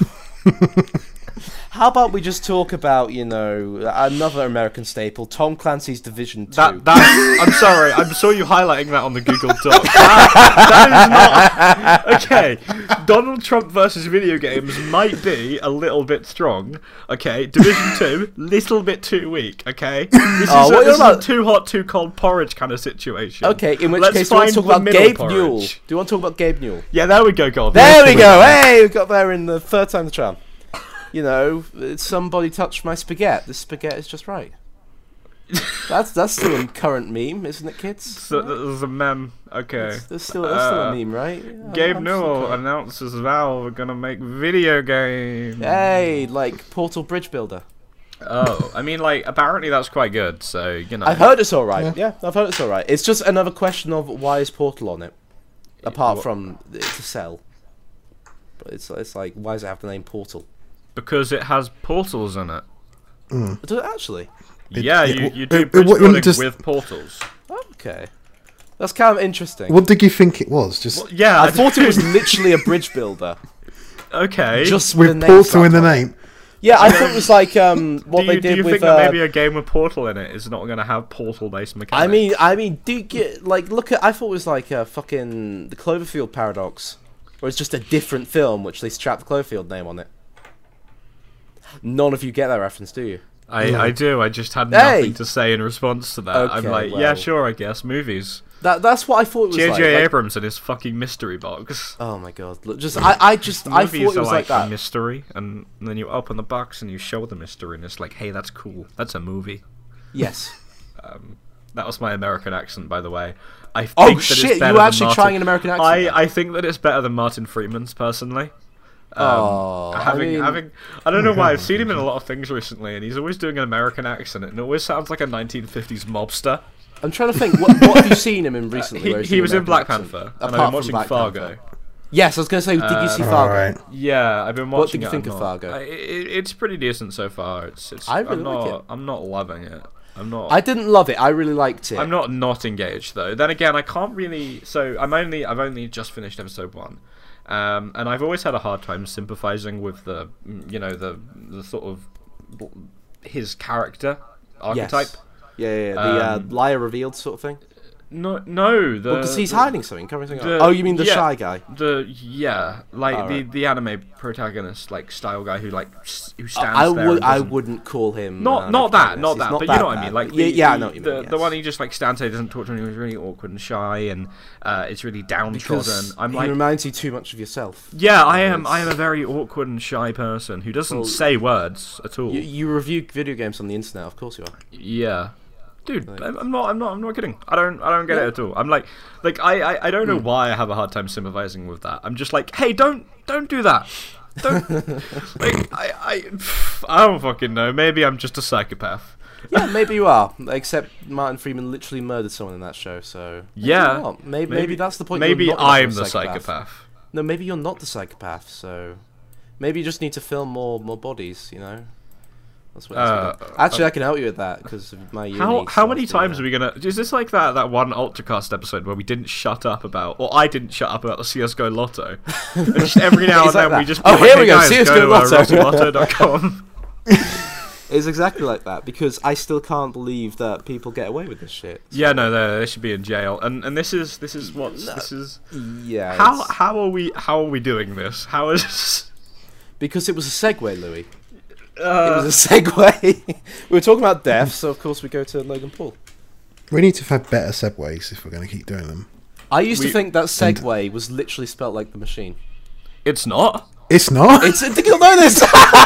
how about we just talk about, you know, another American staple, Tom Clancy's Division Two? That that I'm sorry, I saw you highlighting that on the Google Doc. That, that is not okay. Donald Trump versus video games might be a little bit strong. Okay, Division Two, little bit too weak. Okay, this is, Oh, a, what this is about- a too hot, too cold porridge kind of situation. Okay, in which Let's case, do you want to talk find the about middle Gabe porridge. Newell? Do you want to talk about Gabe Newell? Yeah, there we go, God. There we go. Hey, we got there in the third time the charm. You know, somebody touched my spaghetti. The spaghetti is just right. That's that's still a current meme, isn't it, kids? So there's a mem. Okay. That's still that's still Uh, a meme, right? Yeah, Gabe I'm still Newell current. announces Valve are gonna make video games. Hey, like Portal Bridge Builder. Oh, I mean, like, apparently that's quite good, so, you know. I've heard it's alright. Yeah. I've heard it's alright. It's just another question of why is Portal on it, apart What? from it to sell. But it's it's like, why does it have the name Portal? Because it has portals in it. Does it actually? It- yeah, it you, w- you do it- it bridge wouldn't building just- with portals. Okay, that's kind of interesting. What did you think it was? Just Well, yeah, I thought it was literally a bridge builder, Okay. just with, a with name Portal in the stuck on it. name. Yeah, I thought it was like um what do they you, did do you with. think uh, that maybe a game with Portal in it is not going to have portal-based mechanics? I mean, I mean, do you get like look at? I thought it was like a fucking the Cloverfield paradox, where it's just a different film which they strap the Cloverfield name on it. None of you get that reference, do you? I, I do. I just had Hey! nothing to say in response to that. I'm Okay, like, yeah, well. sure, I guess movies. That that's what I thought it was J J like. like- Abrams and his fucking mystery box. Oh my god! Look, just I, I just I Movies thought it are was like, like a that. mystery, and then you open the box and you show the mystery, and it's like, hey, that's cool. That's a movie. Yes. That was my American accent, by the way. I think Oh that it's shit! You better were than actually Martin- trying an American accent. I, then. I think that it's better than Martin Freeman's, personally. Um, Oh, I having mean- having I don't know why I've seen him in a lot of things recently, and he's always doing an American accent, and it always sounds like a nineteen fifties mobster. I'm trying to think. What, what have you seen him in recently? He, where he's he doing was in American Black accent? Panther, and Apart I've been from watching Black Fargo. Panther. Yes, I was going to say, did you see Uh, Fargo? alright. Yeah, I've been watching. What did you it, think I'm of not- Fargo? I, it, it's pretty decent so far. It's, it's I really I'm not, like it. I'm not loving it. I'm not. I didn't love it. I really liked it. I'm not not engaged though. Then again, I can't really. So I'm only. I've only just finished episode one, um, and I've always had a hard time sympathizing with the, mm, you know, the the sort of his character archetype. Yes. Yeah, yeah, yeah. The Um, uh, liar revealed sort of thing. No, no, the Because he's the, hiding something, covering something the- up. Oh, you mean the yeah. shy guy? The yeah, like Oh, the right. the anime protagonist, like style guy who like s- who stands I there. would. and I doesn't- wouldn't call him. Not uh, not the that, protagonist. not He's that, not but that you know what I bad. mean. Like yeah, the, yeah, I the- know what you the, mean. the yes. one he just like stands there, doesn't talk to anyone, he's really awkward and shy, and uh, it's really downtrodden. Because I'm he like, reminds you too much of yourself. yeah, I am. It's- I am a very awkward and shy person who doesn't Well, say words at all. You, you review video games on the internet, of course you are. Yeah. Dude, Like- I'm I'm not. I'm not. I'm not kidding. I don't. I don't get Yeah. it at all. I'm like, like I. I, I don't know Hmm. why I have a hard time sympathizing with that. I'm just like, hey, don't, don't do that. Don't. like, I, I, I don't fucking know. Maybe I'm just a psychopath. Yeah, maybe you are. Except Martin Freeman literally murdered someone in that show, so maybe Yeah. you're not. Maybe, maybe that's the point. Maybe you're not enough I'm of a the psychopath. No, maybe you're not the psychopath. So maybe you just need to film more more bodies. You know. That's what. Uh, That's what Actually, I can help you with that because of my. How uni, how so many I've been, times uh, are we gonna? Is this like that that one Ultracast episode where we didn't shut up about, or I didn't shut up about the C S G O Lotto? And just every now and It's like then we that. just. Oh, be like, here hey we go, guys, C S G O go to, uh, Lotto. rosy lotto dot com. It's exactly like that because I still can't believe that people get away with this shit. Yeah, no, they, they should be in jail. And and this is this is what this is. Yeah. How it's- how are we how are we doing this? How is Because it was a segue, Louis. It uh, was a segue. We were talking about death, so of course we go to Logan Paul. We need to have better segues if we're going to keep doing them. I used We- to think that segue was literally spelt like the machine. it's not. It's not. It's did you not know this?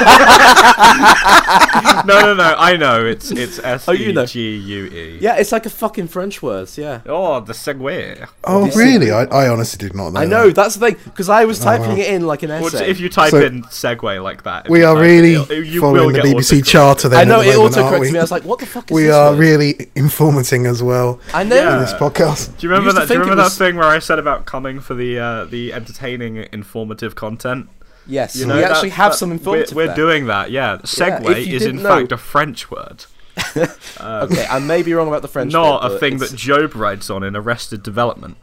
No, no, no. I know. It's it's S Oh, you E know. G U E. Yeah, it's like a fucking French word. Yeah. Oh, the segue. Oh, This really? is- I, I honestly did not know. I know that. that's the thing because I was typing wow. it in like an Well, essay. if you type So- in segue like that, if We you are type really it, you- you will following the get B B C autocorrect. charter. Then I know at the it moment, aren't auto-corrected we? me. I was like, "What the fuck is We this?" are word? really informating as well I know. Yeah. in this podcast. Do you remember used to that? Do you think it remember was- that thing where I said about coming for the uh, the entertaining, informative content? Yes, You know, we that- actually have that- some informative. We're, we're there. doing that. Yeah, segue if you is in didn't know- fact a French word, Okay, I may be wrong about the French. not bit, a but thing it's- that Job writes on in Arrested Development.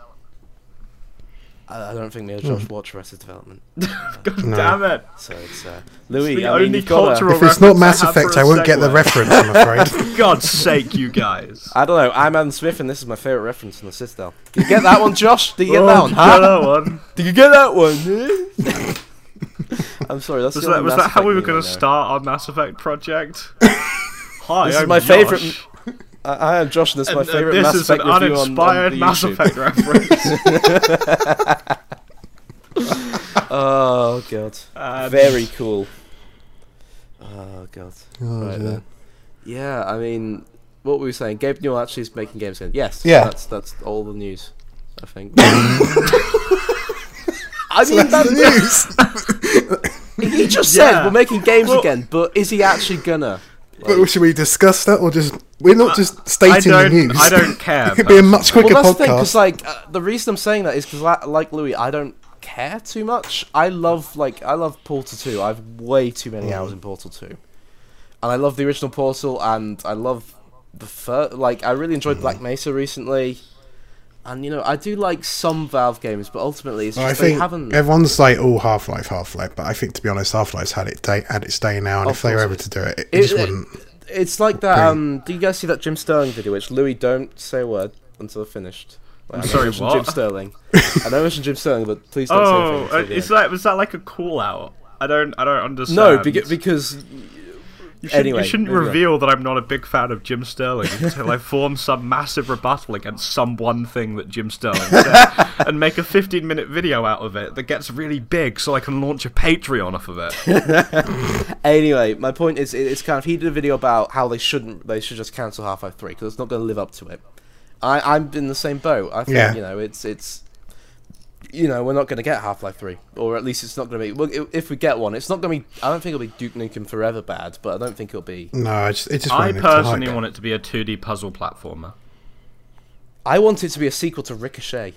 I I don't think me or Josh watch Arrested Development, God No. damn it! so it's uh, Louis. the I mean, only you've got cultural- If it's not reference Mass I have Effect, for I a won't get the segue. reference. I'm afraid. For God's sake, you guys! I don't know. I'm Adam Smith, and this is my favorite reference from the Citadel. Did you get that one, Josh? Did you get Oh, that one? did you Huh? get that one? Did you get that one? I'm sorry. That's Was the that only was Mass that how we Effect were meme I going to know. start our Mass Effect project? Hi, This is I'm my Josh, favourite I, I am Josh, and this is my and, uh, favorite this Mass is an Effect review on, on uninspired the Mass YouTube. Effect reference. Oh god, Um, very cool. Oh god. Oh, Right dear. then. Yeah, I mean, what were we saying? Gabe Newell actually is making games again. Yes. Yeah. That's that's all the news. I think. I mean, That's the that, news. he just Yeah. said we're making games Well- again, but is he actually gonna? But should we discuss that, or just we're not just I stating the don't. news? I don't care. It could be a much quicker Well, that's the thing, because podcast. like uh, the reason I'm saying that is because like Louis, I don't care too much. I love like I love Portal two. I have way too many hours in Portal two, and I love the original Portal, and I love the fir- like I really enjoyed Black Mesa recently, and you know I do like some Valve games, but ultimately it's just I they think haven't. everyone's like, "Oh, Half Life, Half Life," but I think to be honest, Half Life's had it day, had its day now, and Of if they were course able it to do it, it, It- just it- wouldn't. It's like that. Great. Um, do you guys see that Jim Sterling video? Which Louis, don't say a word until I've finished. Like, I know I sorry, mentioned what? Jim Sterling. I know I mentioned Jim Sterling, but please don't say Oh, anything. until uh, the is end. that was that like a call out? I don't. I don't understand. No, beca- because You shouldn't, Anyway, you shouldn't moving on. reveal that I'm not a big fan of Jim Sterling until I form some massive rebuttal against some one thing that Jim Sterling said, and make a fifteen minute video out of it that gets really big, so I can launch a Patreon off of it. Anyway, my point is, it- it's kind of he did a video about how they shouldn't, they should just cancel Half-Life three because it's not going to live up to it. I, I'm in the same boat. I think Yeah. you know it's it's, you know we're not going to get Half-Life three, or at least it's not going to be. Well, i- if we get one, it's not going to be. I don't think it'll be Duke Nukem Forever bad, but I don't think it'll be. No, I just, it just. I won't live to hype personally it. want it to be a two D puzzle platformer. I want it to be a sequel to Ricochet.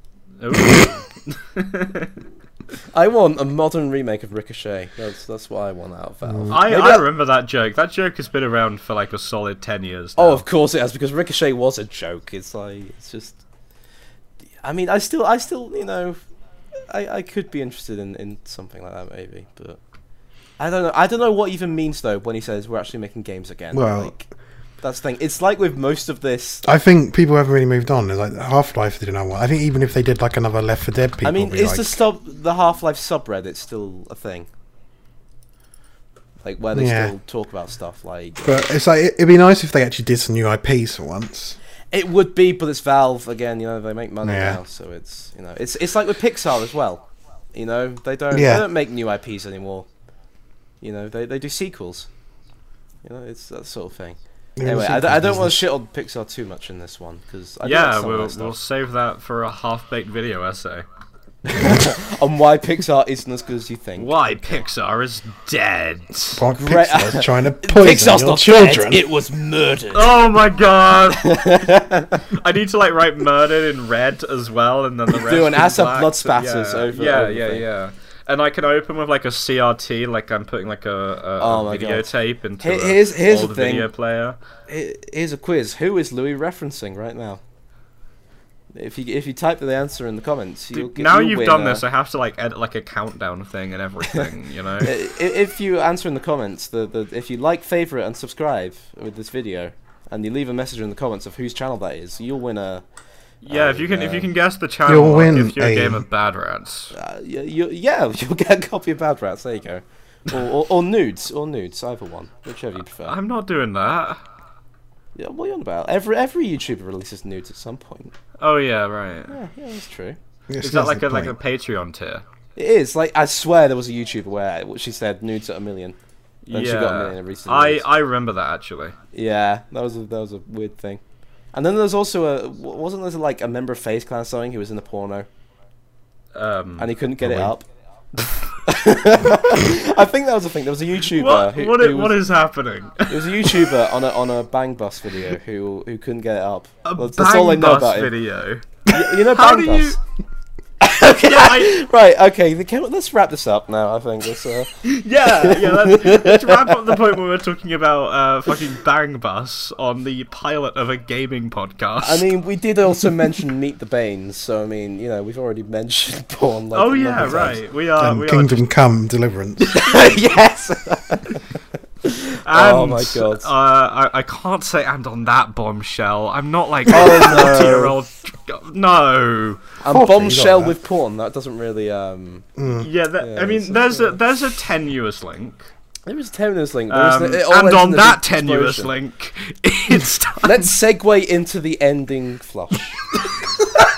Ooh. I want a modern remake of Ricochet. That's that's what I want out of Valve. I, Maybe I I- remember that joke. That joke has been around for like a solid ten years now. Oh, of course it has, because Ricochet was a joke. It's like it's just. I mean, I still, I still, you know, I, I could be interested in, in something like that maybe, but I don't know. I don't know what even means though when he says we're actually making games again. Well- like, that's the thing. It's like with most of this. I think people haven't really moved on. It's like Half Life didn't know what. I think even if they did like another Left four Dead, people. I mean, would be is like, the stop the Half-Life subreddit still a thing? Like where they Yeah. still talk about stuff like. But it's like it- it'd be nice if they actually did some new I Ps for once. It would be, but it's Valve again. You know, they make money Yeah. now, so it's you know, it's it's like with Pixar as well. You know, they don't Yeah. they don't make new I Ps anymore. You know, they they do sequels. You know, it's that sort of thing. Yeah, Anyway, the I, d- I don't sequels want to business. shit on Pixar too much in this one because yeah, we'll we'll save that for a half-baked video essay. on why Pixar isn't as good as you think. Why Pixar is dead. Why Great- Pixar's trying to poison Pixar's your not children. dead, it was murdered. Oh my god! I need to like write murdered in red as well, and then the rest Do an in ass of black, blood so- spatters yeah, over- Yeah, over yeah, thing. yeah. And I can open with like a C R T, like I'm putting like a, a, Oh a my God. videotape into Here- a here's- here's old the thing. video player. Here- Here's a quiz. Who is Louis referencing right now? If you if you type the answer in the comments, you'll Dude, get, now you'll you've win, done uh, this, I have to like edit like a countdown thing and everything, you know. I- if you answer in the comments, the, the if you like, favorite, and subscribe with this video, and you leave a message in the comments of whose channel that is, you'll win a. Yeah, if you can if uh, you can guess the You'll channel, I'll win give you a a- game of Bad Rats. Uh, you, you, yeah, you'll get a copy of Bad Rats. There you go. Or, or, or nudes, or nudes, either one, whichever you prefer. I'm not doing that. Yeah, what are you on about? Every every YouTuber releases nudes at some point. Oh yeah, right. Yeah, yeah, that's true. Yes, Is that that's like the a like a point. Patreon tier? It is like I swear there was a YouTuber where what she said nudes at a million. Then yeah, she got a million every single I years. I remember that actually. Yeah, that was a, that was a weird thing. And then there's also a wasn't there like a member of FaZe Clan or something who was in a porno Um, and he couldn't get oh, it wait. up. I think that was the thing. There was a YouTuber. what who, what, who is, was, what is happening? There was a YouTuber on a on a Bang Bus video who who couldn't get it up. A Well, that's all I Bang know Bus about him. video. You, you know How Bang do Bus? you? Yeah, I, Right, okay, the chem- let's wrap this up now, I think. Let's, uh... yeah, yeah. Let's, let's wrap up the point where we're talking about uh, fucking Bang Bus on the pilot of a gaming podcast. I mean, we did also mention Meet the Banes, so I mean, you know, we've already mentioned porn. Like, oh a yeah, number of times. right. We are. And we Kingdom Come Deliverance. Yes! And, Oh my God. Uh, I, I can't say and on that bombshell. I'm not like Oh, a no. forty year old. No. And Forty, bombshell you got that. with porn, that doesn't really, um... Yeah, that, Yeah, I mean, it's a- there's a there's a tenuous link. There is a tenuous link. There Um, is, it and always on in the that big tenuous explosion. link, it's time. Let's segue into the ending flush.